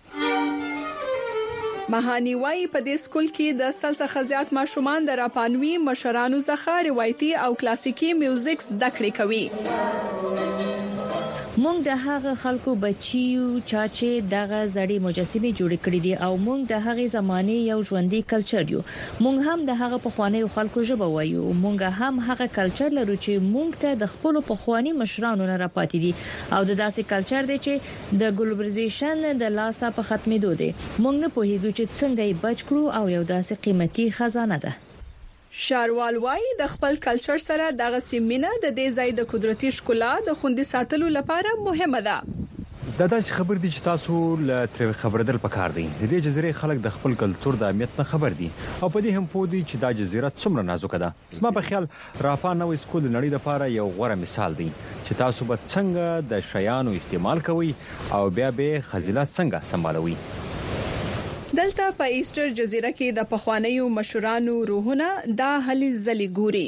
مهانی وای په دې سکول کې د سلسله زیات ماشومان د راپانوي مشرانو څخه روایتي او کلاسیکي میوزیک زده کړې کوي. مونږ د هغه خلکو بچیو چې دغه زړې مجسمه جوړ کړې دي او مونږ د هغه زمانه یو ژوندۍ کلچر یو. مونږ هم د هغه پخوانی خلکو ژبه وایو. مونږ هم هغه کلچر لرو چې مونږ ته د خپل پخوانی مشرانو نه راپاتې دي او د داسې کلچر دی چې د ګلوبلایزیشن د لاسه په ختمېدو دی. مونږ نه پوهیږو چې څنګه یې بچ کړو او یو داسې قیمتي خزانه ده. شاروال وای د خپل کلچر سره دغه سیمینه د دې ځای د قدرتي ښکلا د خوندي ساتلو لپاره مهمه ده. دا داسې خبر دي چې تاسو له خبردل پکار دي. د دې جزیرې خلک د خپل کلچر د اهمیت نه خبر دي او په دې هم پوه دي چې دا جزیره څومره نازک ده. زما په خیال راپان نوې سکول د نړۍ لپاره یو غوره مثال دی چې تاسو به څنګه د شیانو استعمال کوئ او بیا به خزیلات څنګه سمبالوي. دلته په ایسټر جزیره کې د پخوانیو مشرانو روحونه د هلي ځلې ګوري.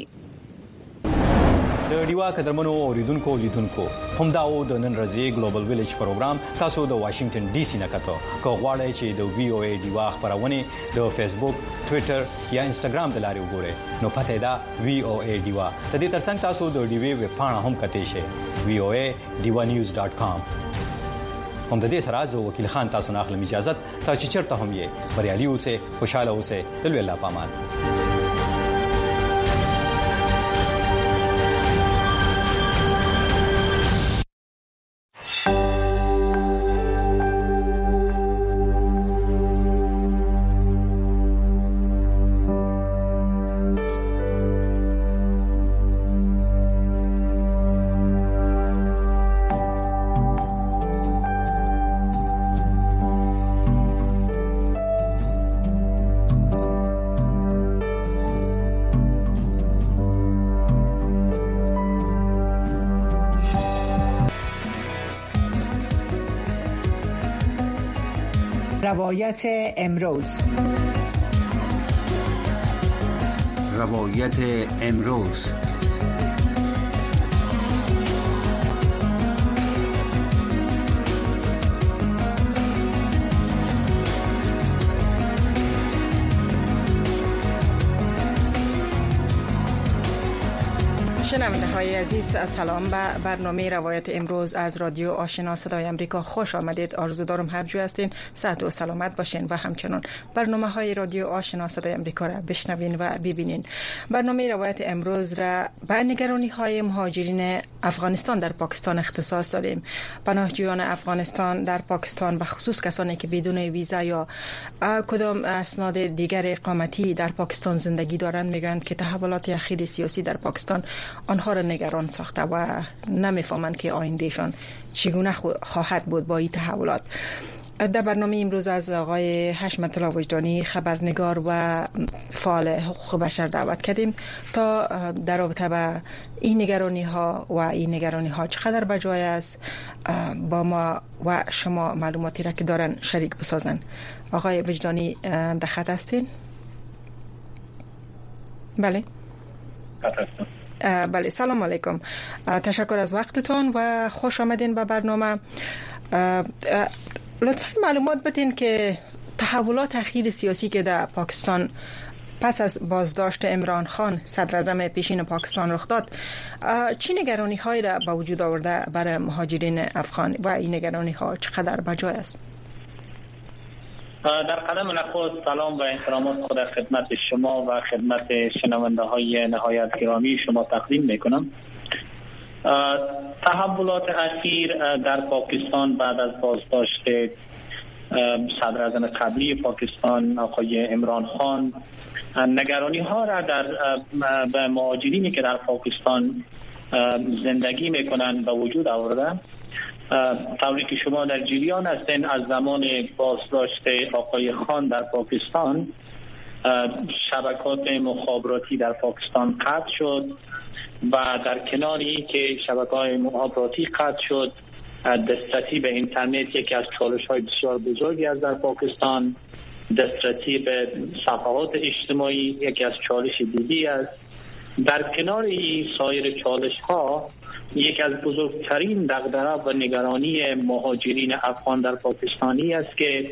د ډیوا قدرمنو اوریدونکو لیدونکو هم دا و د نن ورځې ګلوبل ویلیج پروګرام تاسو د واشنگټن ډي سي نه کتو. کو غواړئ چې د وی او ای ډیوا خبرونه د فیسبوک، ټوئیټر یا انستګرام د لارې وګورئ نو پته دا وی او ای ډیوا. د دې ترڅنګ تاسو د ډیوی ویب پاڼه هم کتئ شئ voa.divanews.com. هم د دې سره زه وکیل خان تاسو نه اخلم اجازه ته چې چرته هم یې بریالي اوسئ، خوشاله اوسئ. د الله پامان. روایت امروز. روایت امروز. شنونده های عزیز، سلام. به برنامه روایت امروز از رادیو آشنا صدای امریکا خوش آمدید. آرزو دارم هر جای هستین صحت و سلامت باشین و همچنان برنامه های رادیو آشنا صدای امریکا را بشنوین و ببینین. برنامه روایت امروز را به نگرانی های مهاجرین افغانستان در پاکستان اختصاص دادیم. پناهجویان افغانستان در پاکستان و خصوص کسانی که بدون ویزا یا کدام اسناد دیگر اقامتی در پاکستان زندگی دارند میگویند که تحولات اخیر سیاسی در پاکستان آنها را نگران ساخته و نمیفهمند که آیندهشان چگونه خواهد بود با این تحولات. در برنامه امروز از آقای حشمت الله وجدانی، خبرنگار و فعال حقوق بشر دعوت کردیم تا در رابطه با این نگرانی ها چقدر بجای است با ما و شما معلوماتی را که دارن شریک بسازن. آقای وجدانی در خط هستین؟ بله. بله، سلام علیکم. تشکر از وقتتون و خوش آمدین به برنامه. لطفاً معلومات بدین که تحولات اخیر سیاسی که در پاکستان پس از بازداشت عمران خان صدر اعظم پیشین پاکستان رخ داد چه نگرانی هایی را به وجود آورده برای مهاجرین افغان و این نگرانی ها چقدر بجای است؟ در قدم نخست سلام و احترامات خود خدمت شما و خدمت شنونده های نهایت گرامی شما تقدیم میکنم. تحولات اخیر در پاکستان بعد از بازداشت صدر اعظم قبلی پاکستان آقای عمران خان نگرانی ها را به مهاجرینی که در پاکستان زندگی میکنند به وجود آورده. طوری که شما در جریان هستین، از زمان بازداشت آقای خان در پاکستان شبکات مخابراتی در پاکستان قطع شد و در کناری که شبکه‌های مخابراتی قطع شد، دسترسی به اینترنت یکی از چالش‌های بسیار بزرگی است در پاکستان. دسترسی به صفحات اجتماعی یکی از چالش دیگری است. در کنار این سایر چالش‌ها یکی از بزرگترین دغدغه و نگرانی مهاجرین افغان در پاکستانی است که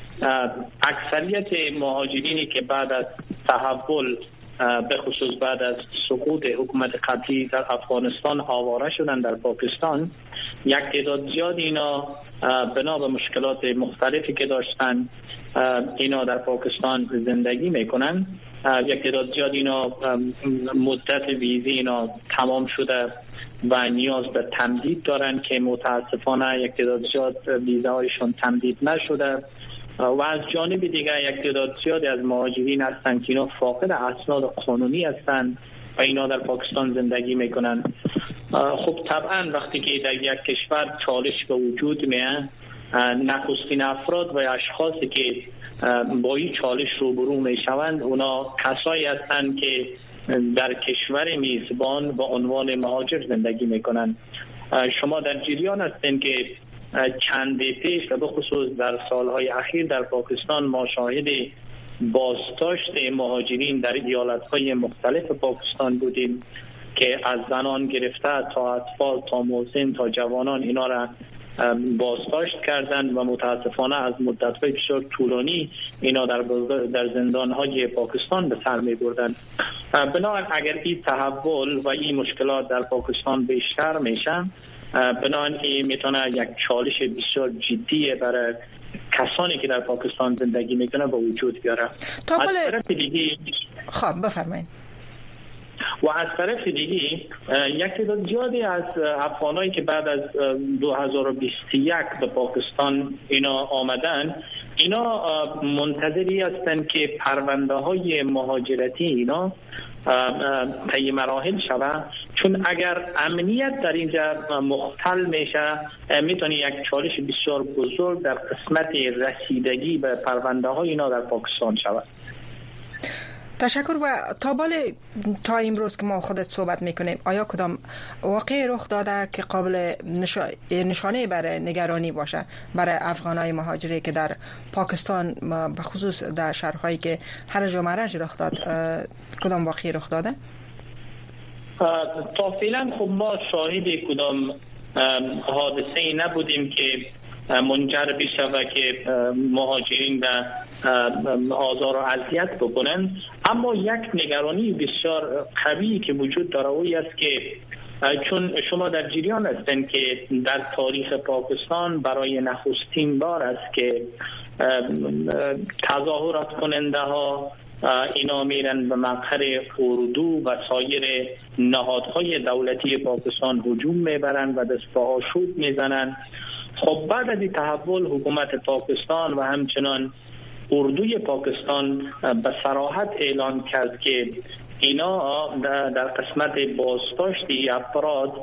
اکثریت مهاجرینی که بعد از تحول به خصوص بعد از سقوط حکومت قبلی در افغانستان آواره شدن در پاکستان، یک تعداد زیاد اینا بنا به مشکلات مختلفی که داشتن اینا در پاکستان زندگی میکنن. یک تعداد زیاد اینا مدت ویزی اینا تمام شده و نیاز به تمدید دارن که متاسفانه یک تعداد زیاد ویزاهایشون تمدید نشده و از جانب دیگر یک تعداد زیادی از مهاجرین هستن که اینا فاقد اسناد قانونی هستن و اینا در پاکستان زندگی میکنن. خب طبعا وقتی که در یک کشور چالش به وجود میاد، نخستین افراد و اشخاصی که با این چالش روبرو میشوند اونا کسایی هستند که در کشور میزبان با عنوان مهاجر زندگی میکنن. شما در جریان هستین که چند پیش و به خصوص در سالهای اخیر در پاکستان ما شاهد بازداشت مهاجرین در ایالت‌های مختلف پاکستان بودیم که از زنان گرفته تا اطفال تا مسن تا جوانان اینا را بازداشت کردند و متاسفانه از مدت‌های بسیار طولانی اینا در زندان‌های پاکستان به سر می‌بردند. بنابراین اگر این تحول و این مشکلات در پاکستان بیشتر میشن، بنابراین میتونه یک چالش بسیار جدی برای کسانی که در پاکستان زندگی میکنه به وجود بیاره. از طرف دیگه خب بفرمایید. و از طرف دیگه یک تعداد زیادی از افغانایی که بعد از 2021 به پاکستان اینا آمدن، اینا منتظری هستند که پرونده های مهاجرتی اینا طی مراحل شود، چون اگر امنیت در اینجا مختل میشه میتونه یک چالش بسیار بزرگ در قسمت رسیدگی به پرونده های اینا در پاکستان شود. تشکر. و تا امروز که ما خودت صحبت میکنیم آیا کدام واقعی رخ داده که قابل نشانه برای نگرانی باشه برای افغانای مهاجری که در پاکستان به خصوص در شهرهایی که هرج و مرج رخ داد، کدام واقعی رخ داده؟ تا فعلا خب ما شاهد کدام حادثه ای نبودیم که منجر بشه که مهاجرین در آزار و اذیت بکنن، اما یک نگرانی بسیار قوی که وجود داره اوی است که چون شما در جریان هستند که در تاریخ پاکستان برای نخستین بار است که تظاهرات کننده ها اینا میرن به مقر اردو و سایر نهادهای دولتی پاکستان هجوم میبرن و دست به آشوب میزنن. خب بعد از این تحول حکومت پاکستان و همچنان اردوی پاکستان به صراحت اعلان کرد که اینا در قسمت بازداشتی افراد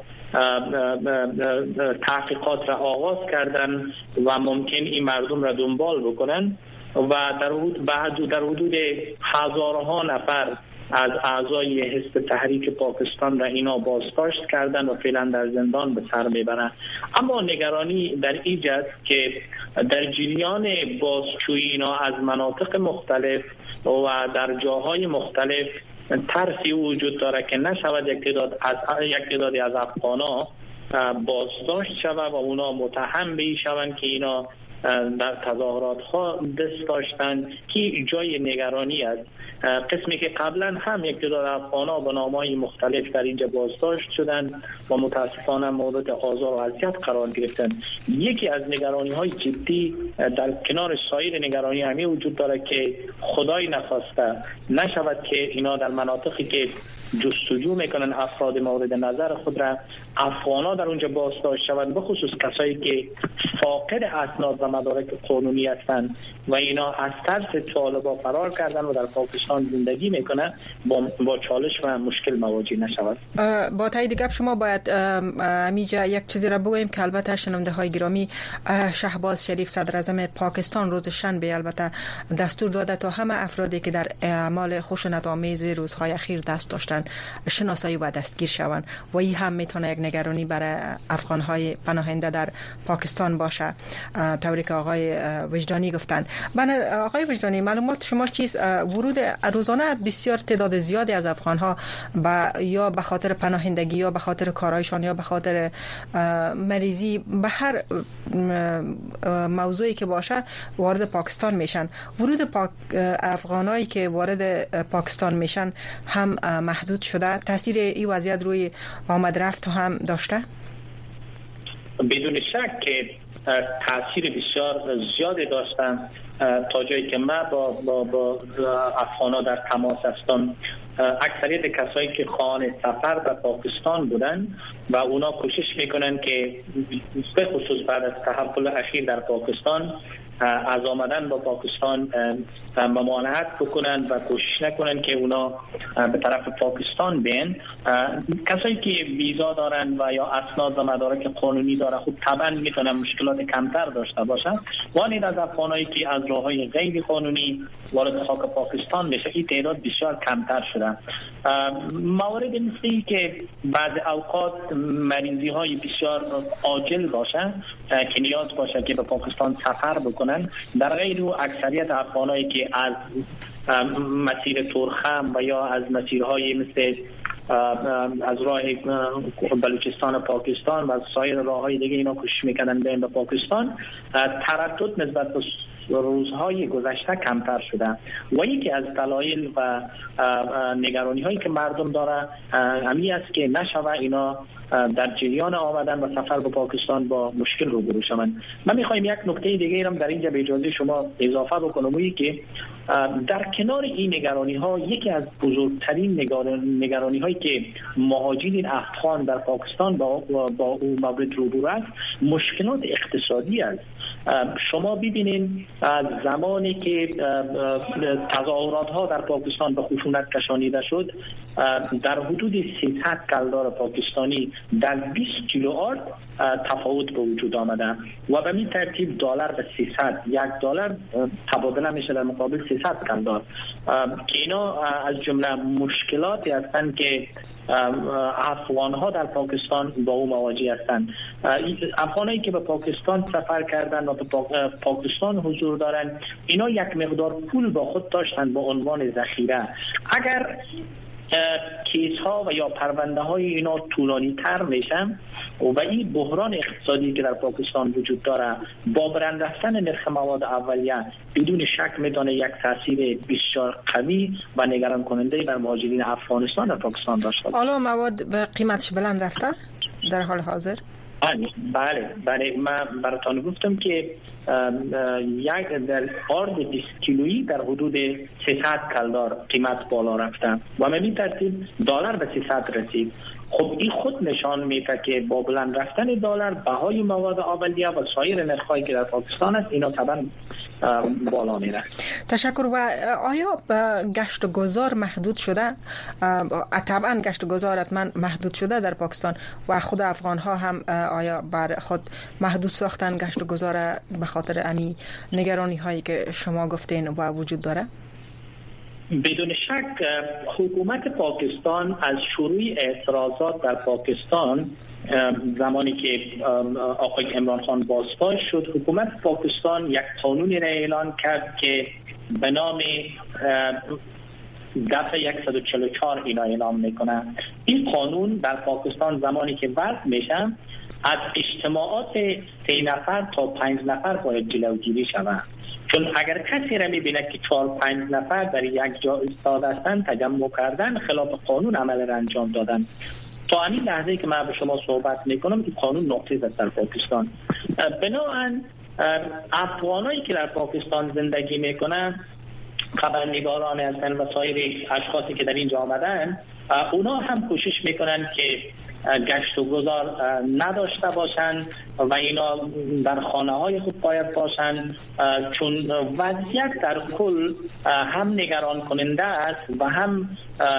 تحقیقات را آغاز کردن و ممکن این مردم را دنبال بکنن و در حدود هزارها نفر از اعضای حزب تحریک پاکستان را اینا بازداشت کردن و فعلا در زندان به سر میبرن. اما نگرانی در ایجاست که در جریان بازجویی اینا از مناطق مختلف و در جاهای مختلف ترسی وجود داره که نشود یک تعدادی از افغانا بازداشت شود و اونا متهم بشوند که اینا در تظاهرات ها دست داشتن، که جای نگرانی است. قسمی که قبلا هم یک تعداد افغانا به نامهای مختلف در اینجا بازداشت شدن و متاسفانه مورد آزار و اذیت قرار گرفتن. یکی از نگرانی های جدی در کنار سایر نگرانی همی وجود داره که خدای نخواسته نشود که اینا در مناطقی که جستجو میکنن افراد مورد نظر خود را افغانا در اونجا بازداشت شوند، به خصوص کسایی که فاقد اسناد و مدارک قانونی هستند و اینا از ترس طالبا فرار کردن و در پاکستان زندگی میکنن با چالش و مشکل مواجه نشود. با تایید گپ شما باید امیجا یک چیزی را بگویم که البته شنونده های گرامی، شهباز شریف صدر اعظم پاکستان روز شنبه البته دستور داده تا همه افرادی که در اعمال خشونت آمیز روزهای اخیر دست داشتن شناسایی و دستگیر شوند و این هم میتونه یک نگرانی برای افغان‌های پناهنده در پاکستان باشه، طوری که آقای وجدانی گفتن. آقای وجدانی، معلومات شما چیست؟ ورود روزانه بسیار تعداد زیادی از افغان‌ها یا به خاطر پناهندگی یا به خاطر کارایشان یا به خاطر مریضی به هر موضوعی که باشه وارد پاکستان میشن. ورود افغانایی که وارد پاکستان میشن هم محدود شده؟ تاثیر این وضعیت روی آمد رفت هم داشته؟ بدون شک که تاثیر بسیار زیادی داشتن. تا جایی که من با افغانا در تماس هستم، اکثریت کسایی که خواهان سفر به پاکستان بودن و اونا کوشش میکنن که به خصوص بعد از تحول اخیر در پاکستان از آمدن با پاکستان ممانعت بکنن و کوشش نکنن که اونا به طرف پاکستان بین. کسایی که ویزا دارن و یا اسناد و مدارک قانونی دارن خب طبعا میتونن مشکلات کمتر داشته باشن. وانید از افغانایی که از راههای غیر قانونی وارد خاک پاکستان بشه این تعداد بسیار کمتر شده. موارد مثلی که بعض اوقات مریضی های بسیار عاجل باشه که نیاز باشه که به پاکستان سفر بکنن، در غیر او اکثریت افغانایی که از مسیر تورخم و یا از مسیرهای مثل از راه بلوچستان پاکستان و از سایر راههای دیگه اینا کوشش میکنن به پاکستان، تردد نسبت به روزهای گذشته کمتر شده و یکی از دلایل و نگرانی هایی که مردم داره همین است که نشوه اینا در جریان آمدن و سفر به پاکستان با مشکل روبرو شوند. من میخوایم یک نکته دیگه هم در اینجا به اجازه شما اضافه بکنم، اونی که در کنار این نگرانی ها یکی از بزرگترین نگرانی هایی که مهاجرین افغان در پاکستان با اون مورد روبرو است مشکلات اقتصادی است. شما ببینید زمانی که تظاهرات ها در پاکستان به خشونت کشانیده شد، در حدود 300 کلدار پاکستانی در 20 کیلو آرد تفاوت به وجود آمده و به این ترتیب دلار به 300 $1 تبادله میشه در مقابل 300 کلدار که اینا از جمله مشکلاتی هستند که افغان ها در پاکستان با او مواجه هستند. افغانایی که به پاکستان سفر کردن و به پاکستان حضور دارند، اینا یک مقدار پول با خود داشتند به عنوان ذخیره. اگر کیس ها و یا پرونده های اینا طولانی تر میشن و این بحران اقتصادی که در پاکستان وجود داره با برند رفتن نرخ مواد اولیه بدون شک میتونه یک تاثیر بسیار قوی و نگران کننده بر مهاجرین افغانستان در پاکستان داشته باشه. حالا مواد به قیمتش بلند رفته در حال حاضر؟ بله من براتون گفتم که یک در آرد 20 کیلویی در حدود 300 کلدار قیمت بالا رفته و به این ترتیب دلار به 300 رسید. خب این خود نشان میده که با بلند رفتن دلار بهای مواد اولیه و سایر نرخ‌هایی که در پاکستان است اینا طبعا بالا میره. تشکر. و آیا گشت و گذار محدود شده؟ طبعا گشت و گذار حتما محدود شده در پاکستان و خود افغان ها هم آیا بر خود محدود ساختن گشت و گذار به خاطر امی نگرانی هایی که شما گفتین و وجود داره؟ بدون شک حکومت پاکستان از شروع اعتراضات در پاکستان زمانی که آقای عمران خان بازداشت شد، حکومت پاکستان یک قانونی را اعلان کرد که به نام دفعه 144 اینا اعلام میکنه. این قانون در پاکستان زمانی که وضع میشه از اجتماعات 3 نفر تا 5 نفر باید جلوگیری شود، چون اگر کسی را میبینه که 4-5 نفر در یک جا ایستاده هستند تجمع کردن خلاف قانون عمل را انجام دادن. تا همین لحظه که من به شما صحبت میکنم این قانون ناقض است در پاکستان. بنابراین افغانایی که در پاکستان زندگی میکنن، خبرنگاران هستن و سایر اشخاصی که در اینجا آمدن، اونا هم کوشش میکنن که گشت و گذار نداشته باشند و اینا در خانه های خود باید باشند، چون وضعیت در کل هم نگران کننده است و هم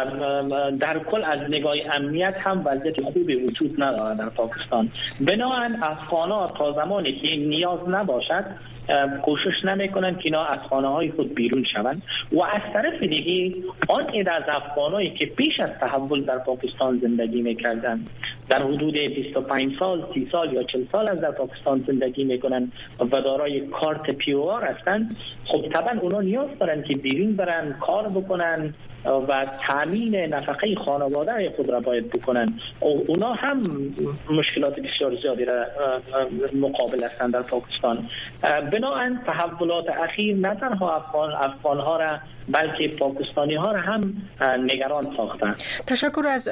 در کل از نگاه امنیت هم وضعیت خوبی وجود ندارد در پاکستان. بنابراین افغان‌ها تا زمانی که نیاز نباشد کوشش نمیکنن که اینا از خانه های خود بیرون شوند و از طرف دیگه آن عده از افغانایی که پیش از تحول در پاکستان زندگی میکردن در حدود 25 سال 30 سال یا 40 سال از در پاکستان زندگی میکنن و دارای کارت پیوآر هستند، خب طبعا اونا نیاز دارن که بیرون برن کار بکنن و تامین نفقه خانواده خود را باید بکنن. اونا هم مشکلات بسیار زیادی را مقابل هستند در پاکستان. بنابراین تحولات اخیر نه تنها افغان ها را بلکه پاکستانی ها را هم نگران ساختن. تشکر. از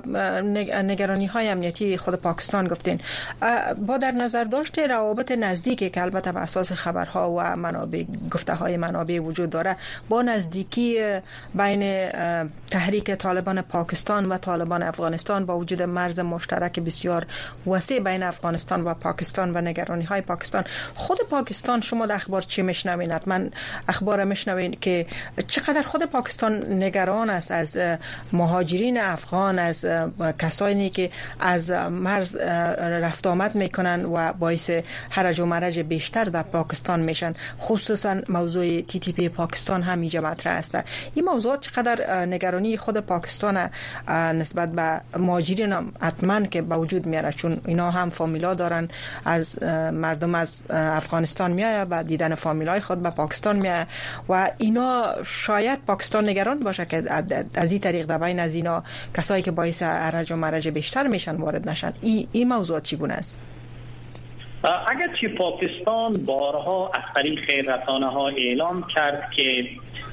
نگرانی های امنیتی خود پاکستان گفتین. با در نظر داشت روابط نزدیکی که البته بر اساس خبرها و منابع گفته های منابع وجود داره با نزدیکی بین تحریک طالبان پاکستان و طالبان افغانستان با وجود مرز مشترک بسیار وسیع بین افغانستان و پاکستان و نگرانی های پاکستان، خود پاکستان شما در اخبار چی میشنوین؟ حتما اخبار میشنوین که چقدر خود پاکستان نگران است از مهاجرین افغان، از کسانی که از مرز رفت آمد میکنن و باعث هرج و مرج بیشتر در پاکستان میشن. خصوصا موضوع TTP پاکستان هم اینجا مطرح است. این موضوعات چقدر نگرانی خود پاکستان نسبت به مهاجرین حتما که به وجود میاره، چون اینا هم فامیلا دارن، از مردم از افغانستان میاد و دیدن فامیلای خود به پاکستان میاد و اینا شاید پاکستان نگران باشه که از این طریق در بین از اینا کسایی که باعث هرج و مرج بیشتر میشن وارد نشن. این موضوع چگونه است؟ اگرچه پاکستان بارها از طریق رسانه‌ها اعلام کرد که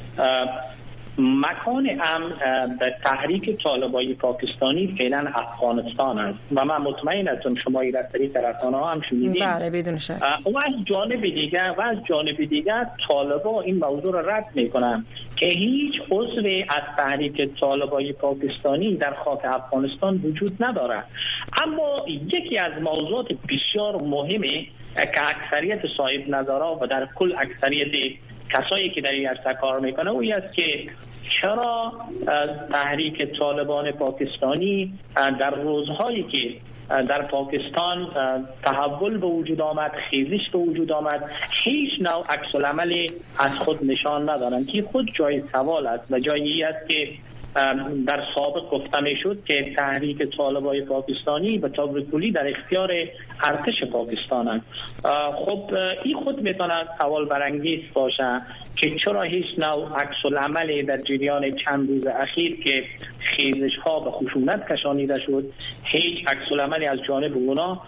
مکان امن در تحریک طالبای پاکستانی فعلا افغانستان است و من مطمئن هستم شما این طریق رسانه‌ها هم شنیدید. بله بدون شک. و از جانب دیگر طالبا این موضوع را رد میکنن که هیچ عضو از تحریک طالبای پاکستانی در خاک افغانستان وجود نداره. اما یکی از موضوعات بسیار مهمه که اکثریت صاحب نظرها و در کل اکثریت کسایی که در این عرصه کار میکنه اوی است که چرا تحریک طالبان پاکستانی در روزهایی که در پاکستان تحول به وجود آمد، خیزش به وجود آمد، هیچ نوع عکس العمل از خود نشان ندارند که خود جای سوال است و جایی است که در سابق گفته میشد که تحریک طالبان پاکستانی به طور کلی در اختیار ارتش پاکستان است. خب این خود میتونه سوال برانگیز باشه که چرا هیچ نوع عکس العمل در جریان چند روز اخیر که خیزش ها به خشونت کشانیده شد هیچ عکس العملی از جانب اونا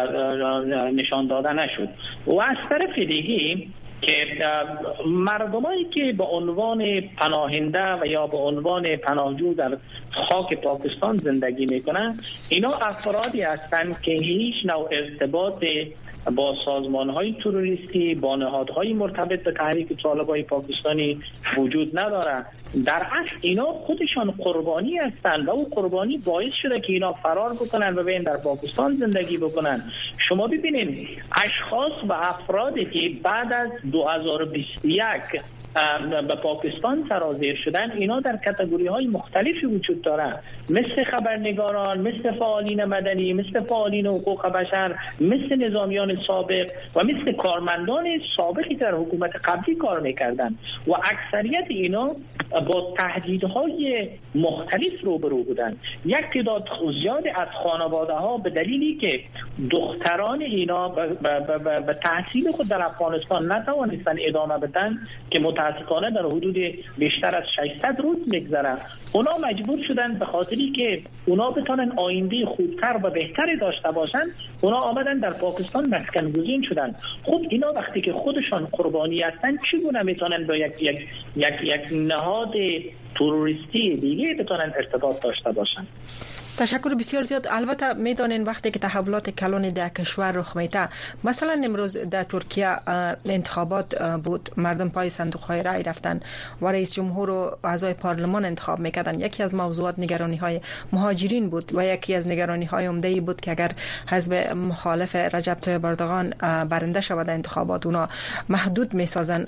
نشان داده نشد. و از طرف دیگه که مردمایی که به عنوان پناهنده و یا به عنوان پناهجو در خاک پاکستان زندگی میکنن، اینا افرادی هستند که هیچ نوع ارتباط با سازمان‌های تروریستی، با نهادهای مرتبط به تحریک طالبان پاکستانی وجود نداره. در اصل اینا خودشان قربانی هستند و او قربانی باعث شده که اینا فرار بکنن و بین در پاکستان زندگی بکنن. شما ببینید اشخاص و افرادی که بعد از 2021 به پاکستان سرازیر شدن، اینا در کاتگوری های مختلفی وجود دارند، مثل خبرنگاران، مثل فعالین مدنی، مثل فعالین حقوق بشر، مثل نظامیان سابق و مثل کارمندان سابقی در حکومت قبلی کار میکردن و اکثریت اینا با تهدیدهای مختلف روبرو بودند. یک تعداد زیاد از خانواده ها به دلیلی که دختران اینا به تحصیل خود در افغانستان نتوانستن ادامه بدن که متاسفانه در حدود بیشتر از 600 روز میگذره، اونا مجبور شدن به خاطری که اونا بتونن آینده خوبتر و بهتری داشته باشن، اونا آمدن در پاکستان مسکن گزین شدن. خب اینا وقتی که خودشان قربانی هستن چگونه میتونن با یک نهاد تروریستی دیگه بتونن ارتباط داشته باشن؟ تشکر بسیار زیاد. البته میدانین وقتی که تحولات کلان در کشور رخ میده، مثلا امروز در ترکیه انتخابات بود، مردم پای صندوق های رای رفتن و رئیس جمهور و اعضای پارلمان انتخاب میکردن. یکی از موضوعات نگرانی های مهاجرین بود و یکی از نگرانی های عمده ای بود که اگر حزب مخالف رجب طیب اردوغان برنده شود انتخابات، اونا محدود میسازن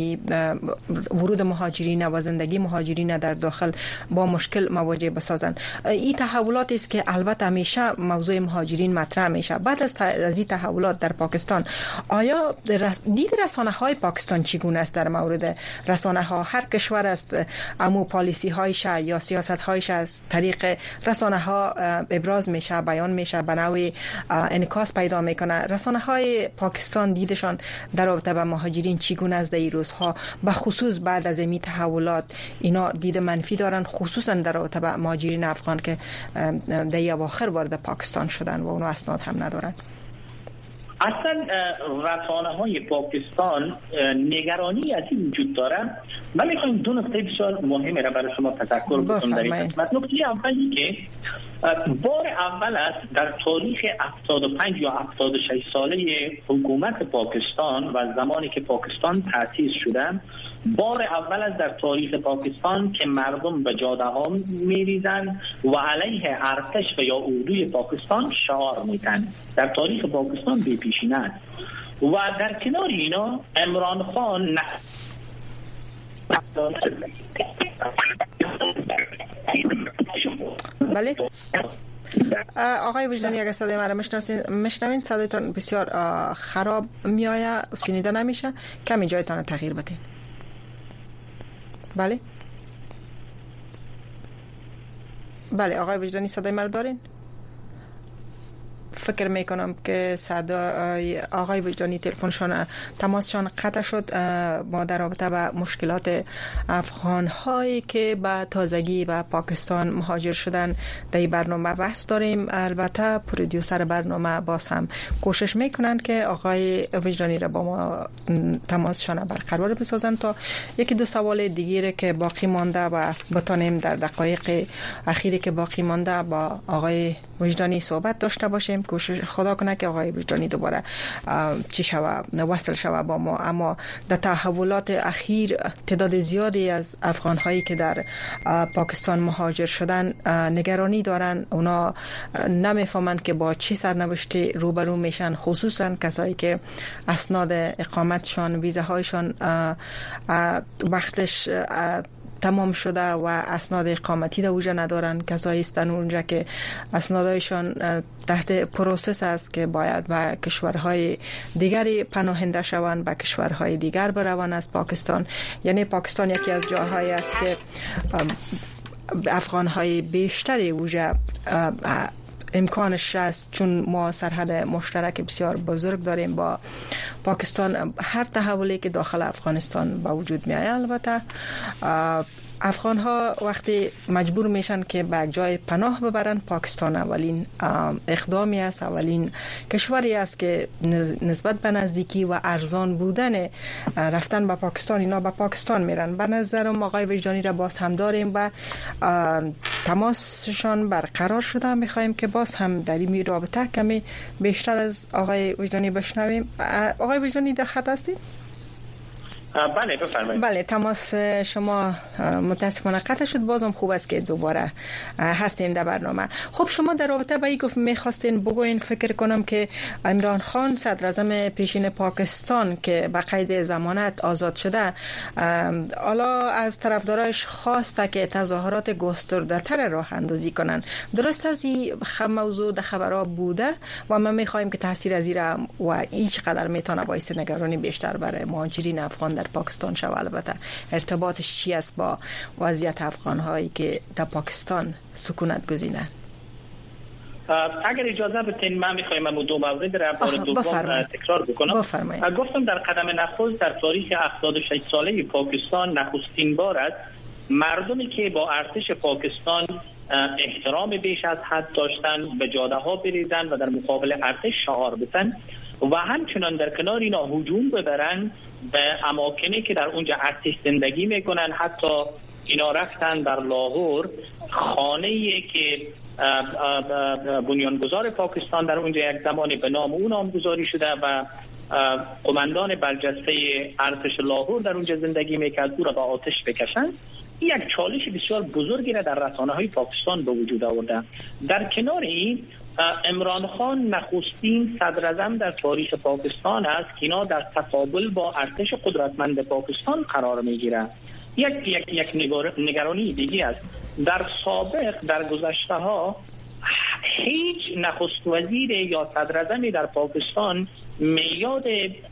ورود مهاجرین و زندگی مهاجرین در داخل با مشکل مواجه بسازن. این تحولات است که البته همیشه موضوع مهاجرین مطرح میشه. بعد از این تحولات در پاکستان، آیا دید رسانه‌های پاکستان چگونه است در مورد رسانه‌ها؟ هر کشور است امو پالیسی هایش یا سیاست هایش از طریق رسانه‌ها ابراز میشه، بیان میشه، به نوعی انعکاس پیدا میکنه. رسانه‌های پاکستان دیدشان در رابطه با مهاجرین چگونه است در این روزها، به خصوص بعد از این تحولات اینا دید منفی دارن، خصوصا در رابطه با مهاجرین افغان که در اواخر وارد پاکستان شدن و اونو اسناد هم ندارن؟ اصلا رسانه‌های پاکستان نگرانی از این وجود داره. من میخوایم دو نکته بسیار مهمه را برای شما تذکر بدم در این خدمت. نکته اولی که بار اول است در تاریخ 75 یا 76 ساله حکومت پاکستان و زمانی که پاکستان تأسیس شده، بار اول است در تاریخ پاکستان که مردم به جاده ها میریزند و علیه ارتش و یا اردوی پاکستان شعار میدن. در تاریخ پاکستان بی پیشینه است. و در کنار اینا عمران خان بله آقای وجدانی، اگر صدای مرا میشنوین، صدایتان بسیار خراب میآید، شنیده نمیشه، کمی جایتان تغییر بدین. بله بله آقای وجدانی، صدای مرا دارین؟ فکر میکنم که صدای آقای وجدانی تلفنشان تماسشان قطع شد. ما در رابطه با مشکلات افغان هایی که با تازگی به پاکستان مهاجر شدن در این برنامه بحث داریم. البته پرودیوسر برنامه باز هم کوشش میکنند که آقای وجدانی را با ما تماسشان برقرار بسازند تا یکی دو سوال دیگه که باقی مانده و بتانیم در دقایق اخیری که باقی مانده با آقای وجدانی صحبت داشته باشیم. کوشش خدا کنه که آقای وجدانی دوباره چی شوه وصل شوه با ما. اما در تحولات اخیر تعداد زیادی از افغان هایی که در پاکستان مهاجر شدن نگرانی دارن. اونا نمیفهمند که با چی سرنوشتی روبرو میشن، خصوصا کسایی که اسناد اقامتشان، ویزاهایشان وقتش تمام شده و اسناد اقامتی در اونجا ندارن. کسایی هستن اونجا که اسنادایشان تحت پروسس است که باید به کشورهای دیگری پناهنده شوند، به کشورهای دیگر بروند از پاکستان. یعنی پاکستان یکی از جاهایی است که افغانهای بیشتری اونجا امکانش است، چون ما سرحد مشترک بسیار بزرگ داریم با پاکستان. هر تحولی که داخل افغانستان با وجود می آید، البته افغان ها وقتی مجبور میشن که به جای پناه ببرن، پاکستان اولین اقدامی است، اولین کشوری است که نسبت به نزدیکی و ارزان بودن رفتن به پاکستان اینا به پاکستان میرن. به نظرم آقای وجدانی را باز هم داریم و تماسشان برقرار شده. میخوایم که باز هم در این رابطه کمی بیشتر از آقای وجدانی بشنویم. آقای وجدانی در خط هستید؟ بله بفرمایید. بله، تماس شما متاسفانه قطع شد. بازم خوب است که دوباره هستین در برنامه. خب شما در رابطه با این گفت میخواستین بگوین، فکر کنم که عمران خان صدر اعظم پیشین پاکستان که به قید ضمانت آزاد شده، حالا از طرفدارایش خواسته که تظاهرات گسترده‌تر راه اندازی کنن. درست از این موضوع در خبرها بوده و ما میخوایم که تاثیر از این و هیچ قدر میتونه باعث نگرانی بیشتر برای مهاجرین افغان در پاکستان شود. البته ارتباطش چی است با وضعیت افغان هایی که در پاکستان سکونت گزینند؟ اگر اجازه بدین من میخوایم دو مورد را بار دوم تکرار بکنم. گفتم در قدم نخست در تاریخ 76 ساله پاکستان نخستین بار است مردمی که با ارتش پاکستان احترام بیش از حد داشتن به جاده ها بریزن و در مقابل ارتش شعار بزنن و همچنان در کنار اینا هجوم ببرن به اماکنی که در اونجا ارتش زندگی میکنن. حتی اینا رفتن در لاهور، خانه‌ای که بنیانگذار پاکستان در اونجا یک زمانی به نام او نامگذاری شده و قماندان برجسته ارتش لاهور در اونجا زندگی میکرد، او را به آتش بکشن. یک چالش بسیار بزرگی را در رسانه‌های پاکستان به وجود آورده. در کنار این عمران خان نخستین صدر اعظم در تاریخ پاکستان است که اینا در تقابل با ارتش قدرتمند پاکستان قرار میگیره. یک نگرانی دیگه است. در سابق در گذشته ها هیچ نخست وزیر یا صدر اعظمی در پاکستان میاد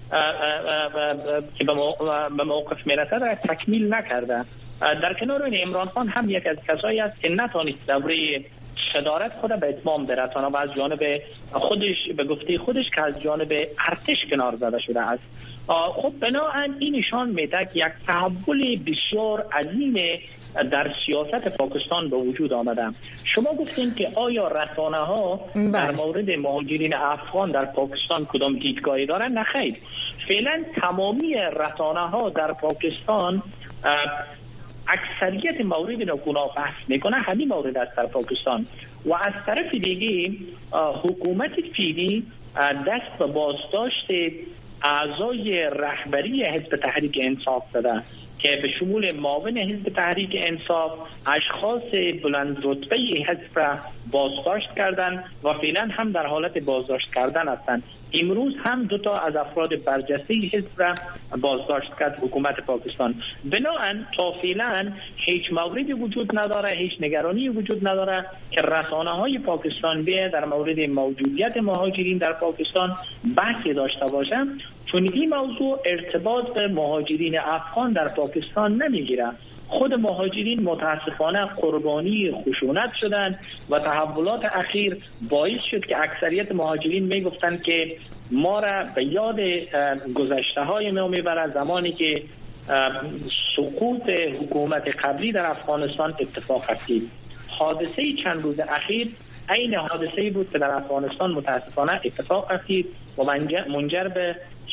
که به موقف میرسه را تکمیل نکرده. در کنار این عمران خان هم یک از کسایی است که نتونست دوره صدارت خود به اتمام برسانه و از جانب خودش به گفته خودش که از جانب ارتش کنار زده شده است. خب بنابراین این نشان میده که یک تحول بسیار عظیم در سیاست پاکستان به وجود آمده. شما گفتین که آیا رسانه ها در مورد مهاجرین افغان در پاکستان کدام دیدگاهی دارن؟ نه خیر. فعلا تمامی رسانه ها در پاکستان اکثریت مورد نکونا بحث میکنه همین مورد است در پاکستان. و از طرف دیگه حکومت فعلی دست به بازداشت اعضای رهبری حزب تحریک انصاف داده که به شمول معاون حزب تحریک انصاف اشخاص بلند رتبه حزب را بازداشت کردند و فعلا هم در حالت بازداشت کردن هستند. امروز هم دو تا از افراد برجسته حزب را بازداشت کرد حکومت پاکستان. بنابراین تا فعلا هیچ موردی وجود نداره، هیچ نگرانی وجود نداره که رسانه‌های پاکستان به در مورد موجودیت مهاجرین در پاکستان بحثی داشته باشند، چون این موضوع ارتباط به مهاجرین افغان در پاکستان نمیگیره. خود مهاجرین متاسفانه قربانی خشونت شدند و تحولات اخیر باعث شد که اکثریت مهاجرین میگفتند که ما را به یاد گذشته های ما میبرد زمانی که سقوط حکومت قبلی در افغانستان اتفاق افتید. حادثه چند روز اخیر عین حادثه‌ای بود که در افغانستان متاسفانه اتفاق افتید و منجر به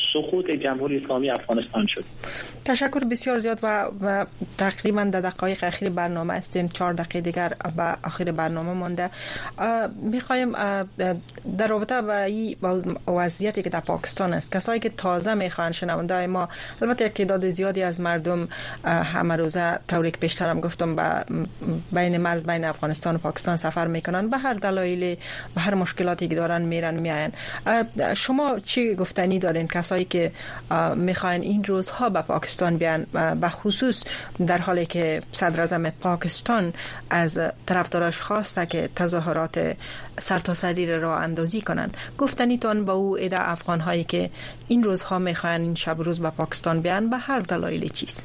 سقوط جمهوری اسلامی افغانستان شد. تشکر بسیار زیاد و تقریبا در دقایق اخیر برنامه هستیم. 4 دقیقه دیگر به آخر برنامه مانده. میخوایم در رابطه با این وضعیتی که در پاکستان است، کسایی که تازه میخوان شنونده ما، البته یک تعداد زیادی از مردم همه روزه طوری که پیشترم گفتم بین مرز بین افغانستان و پاکستان سفر میکنن، به هر دلایلی به هر مشکلاتی که دارن میرن میاین. شما چی گفتنی دارین کسایی که میخواین این روزها به پاکستان بیان، به خصوص در حالی که صدر اعظم پاکستان از طرفداراش خواسته که تظاهرات سرتاسری را اندازی کنن؟ گفتنی تان با او ایده افغان هایی که این روزها میخواین این شب روز به پاکستان بیان به هر دلایلی چیست؟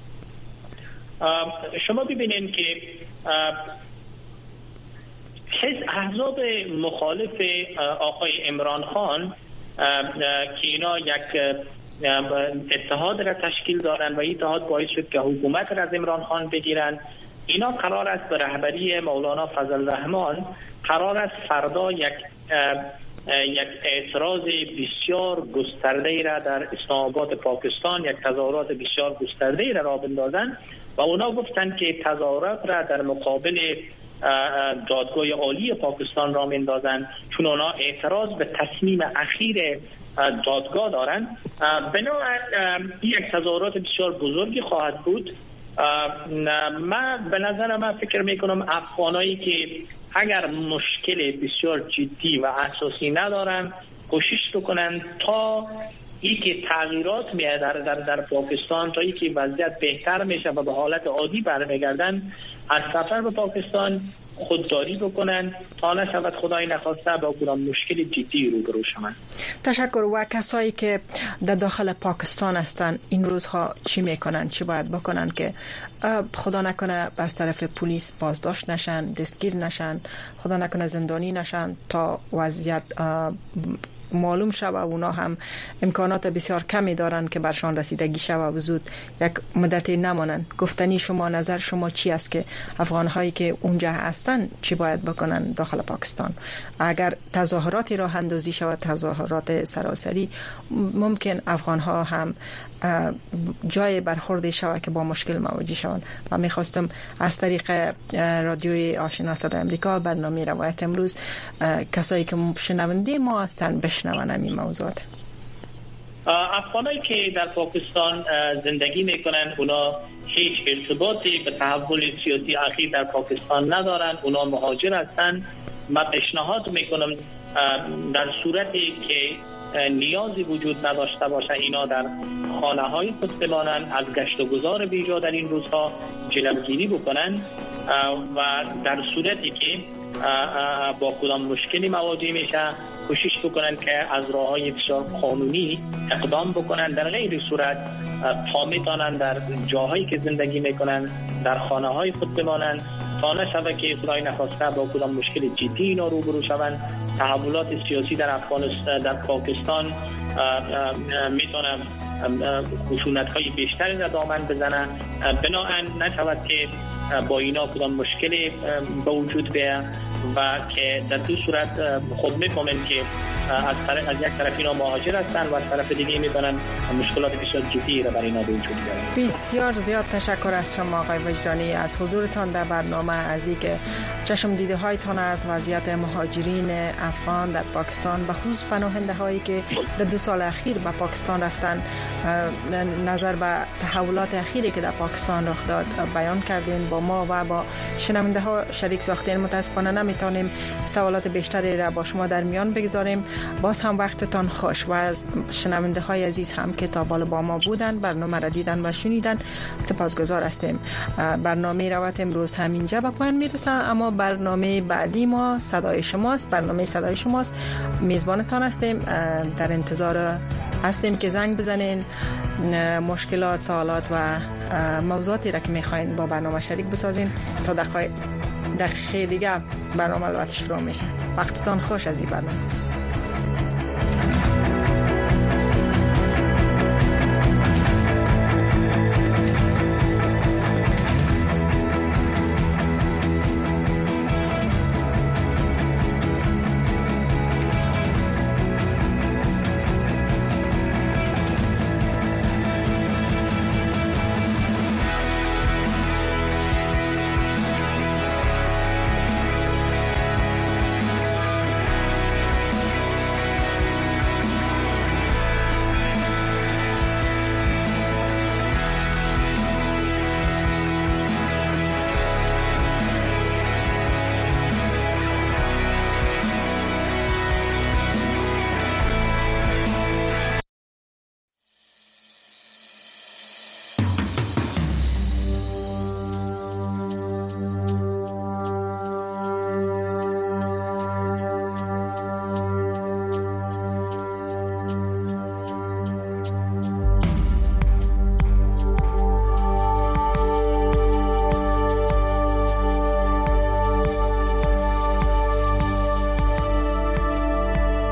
شما ببینید که احزاب مخالف آقای عمران خان که اینا یک اتحاد را تشکیل دادن و این اتحاد باعث شد که حکومت را از عمران خان بگیرن، اینا قرار است به رهبری مولانا فضل الرحمن قرار است فردا یک اعتراض بسیار گسترده را در اسلام آباد پاکستان، یک تظاهرات بسیار گسترده را بندازن و اونا گفتن که تظاهرات را در مقابل دادگاه عالی پاکستان را میندازن، چون اونا اعتراض به تصمیم اخیر دادگاه دارن. بنابراین یک تظاهرات بسیار بزرگی خواهد بود. من به نظر من فکر میکنم افغانایی که اگر مشکل بسیار جدی و اساسی ندارن کوشش بکنن تا ای که تغییرات میاد در پاکستان، تا ای که وضعیت بهتر میشه و به حالت عادی برمیگردن، از سفر به پاکستان خودداری بکنن تا نشود خدای نخواسته با کدام مشکل جدی روبرو شوند. تشکر. و کسایی که در داخل پاکستان هستن این روزها چی میکنن، چی باید بکنن که خدا نکنه از طرف پلیس بازداشت نشن، دستگیر نشن، خدا نکنه زندانی نشن تا وضعیت معلوم شود؟ اونا هم امکانات بسیار کمی دارن که برشان رسیدگی شود و زود یک مدتی نمانن. گفتنی شما، نظر شما چی است که افغان هایی که اونجا هستن چی باید بکنن داخل پاکستان؟ اگر تظاهراتی راه اندازی شود، تظاهرات سراسری، ممکن افغان ها هم جای برخورد شود که با مشکل مواجه شوند. و میخواستم از طریق رادیوی آشنا صدای امریکا برنامه روایت امروز کسایی که شنونده ما هستن بشنون این موضوعات. افغانایی که در پاکستان زندگی میکنن اونا هیچ ارتباطی به تحول سیاسی اخیر در پاکستان ندارن، اونا مهاجر هستن. من پیشنهاد میکنم در صورتی که نیازی وجود نداشته باشه اینا در خانه های خود بمانن، از گشت و گذار بیجا در این روزها جلوگیری بکنن و در صورتی که با کدام مشکلی مواجه میشه کوشش بکنن که از راههای بسیار قانونی اقدام بکنن. در غیر صورت تا میتونن در جاهایی که زندگی میکنن در خانه های خود بمانن تا نشود که خدای نخواسته با کدام مشکل جدی اینا روبرو شوند. تحولات سیاسی در افغانستان، در پاکستان میتونن خشونت‌های بیشتری را دامن بزنن، بنابراین نشود که با اینا کدام مشکلی به وجود بیاد و که در دو صورت خود میفهمن که از یک طرف اینا مهاجر هستن و از طرف دیگه میتونن مشکلات بسیار جدی را برای اینا به وجود بیارن. بسیار زیاد تشکر از شما آقای وجدانی از حضورتان در برنامه، از اینکه چشم دیده هایتان از وضعیت مهاجرین افغان در پاکستان و خصوص پناهنده هایی که در 2 سال اخیر به پاکستان رفتن نظر به تحولات اخیری که در پاکستان رخ داد بیان کردین، با ما و با شنونده ها شریک ساختین. متاسفانه نمیتونیم سوالات بیشتری را با شما در میان بگذاریم. باز هم وقتتان خوش و از شنونده های عزیز هم که تا بالا با ما بودن، برنامه را دیدن و شنیدن سپاسگزار هستیم. برنامه روایت امروز همینجا به پایان میرسه، اما برنامه بعدی ما صدای شماست. برنامه صدای شماست. میزبانتان هستیم، در انتظار هستیم که زنگ بزنین، مشکلات، سوالات و موضوعاتی را که میخواین با برنامه شریک بسازین. تا دقیقه دیگه برنامه البته شروع میشه. وقتتان خوش از این برنامه.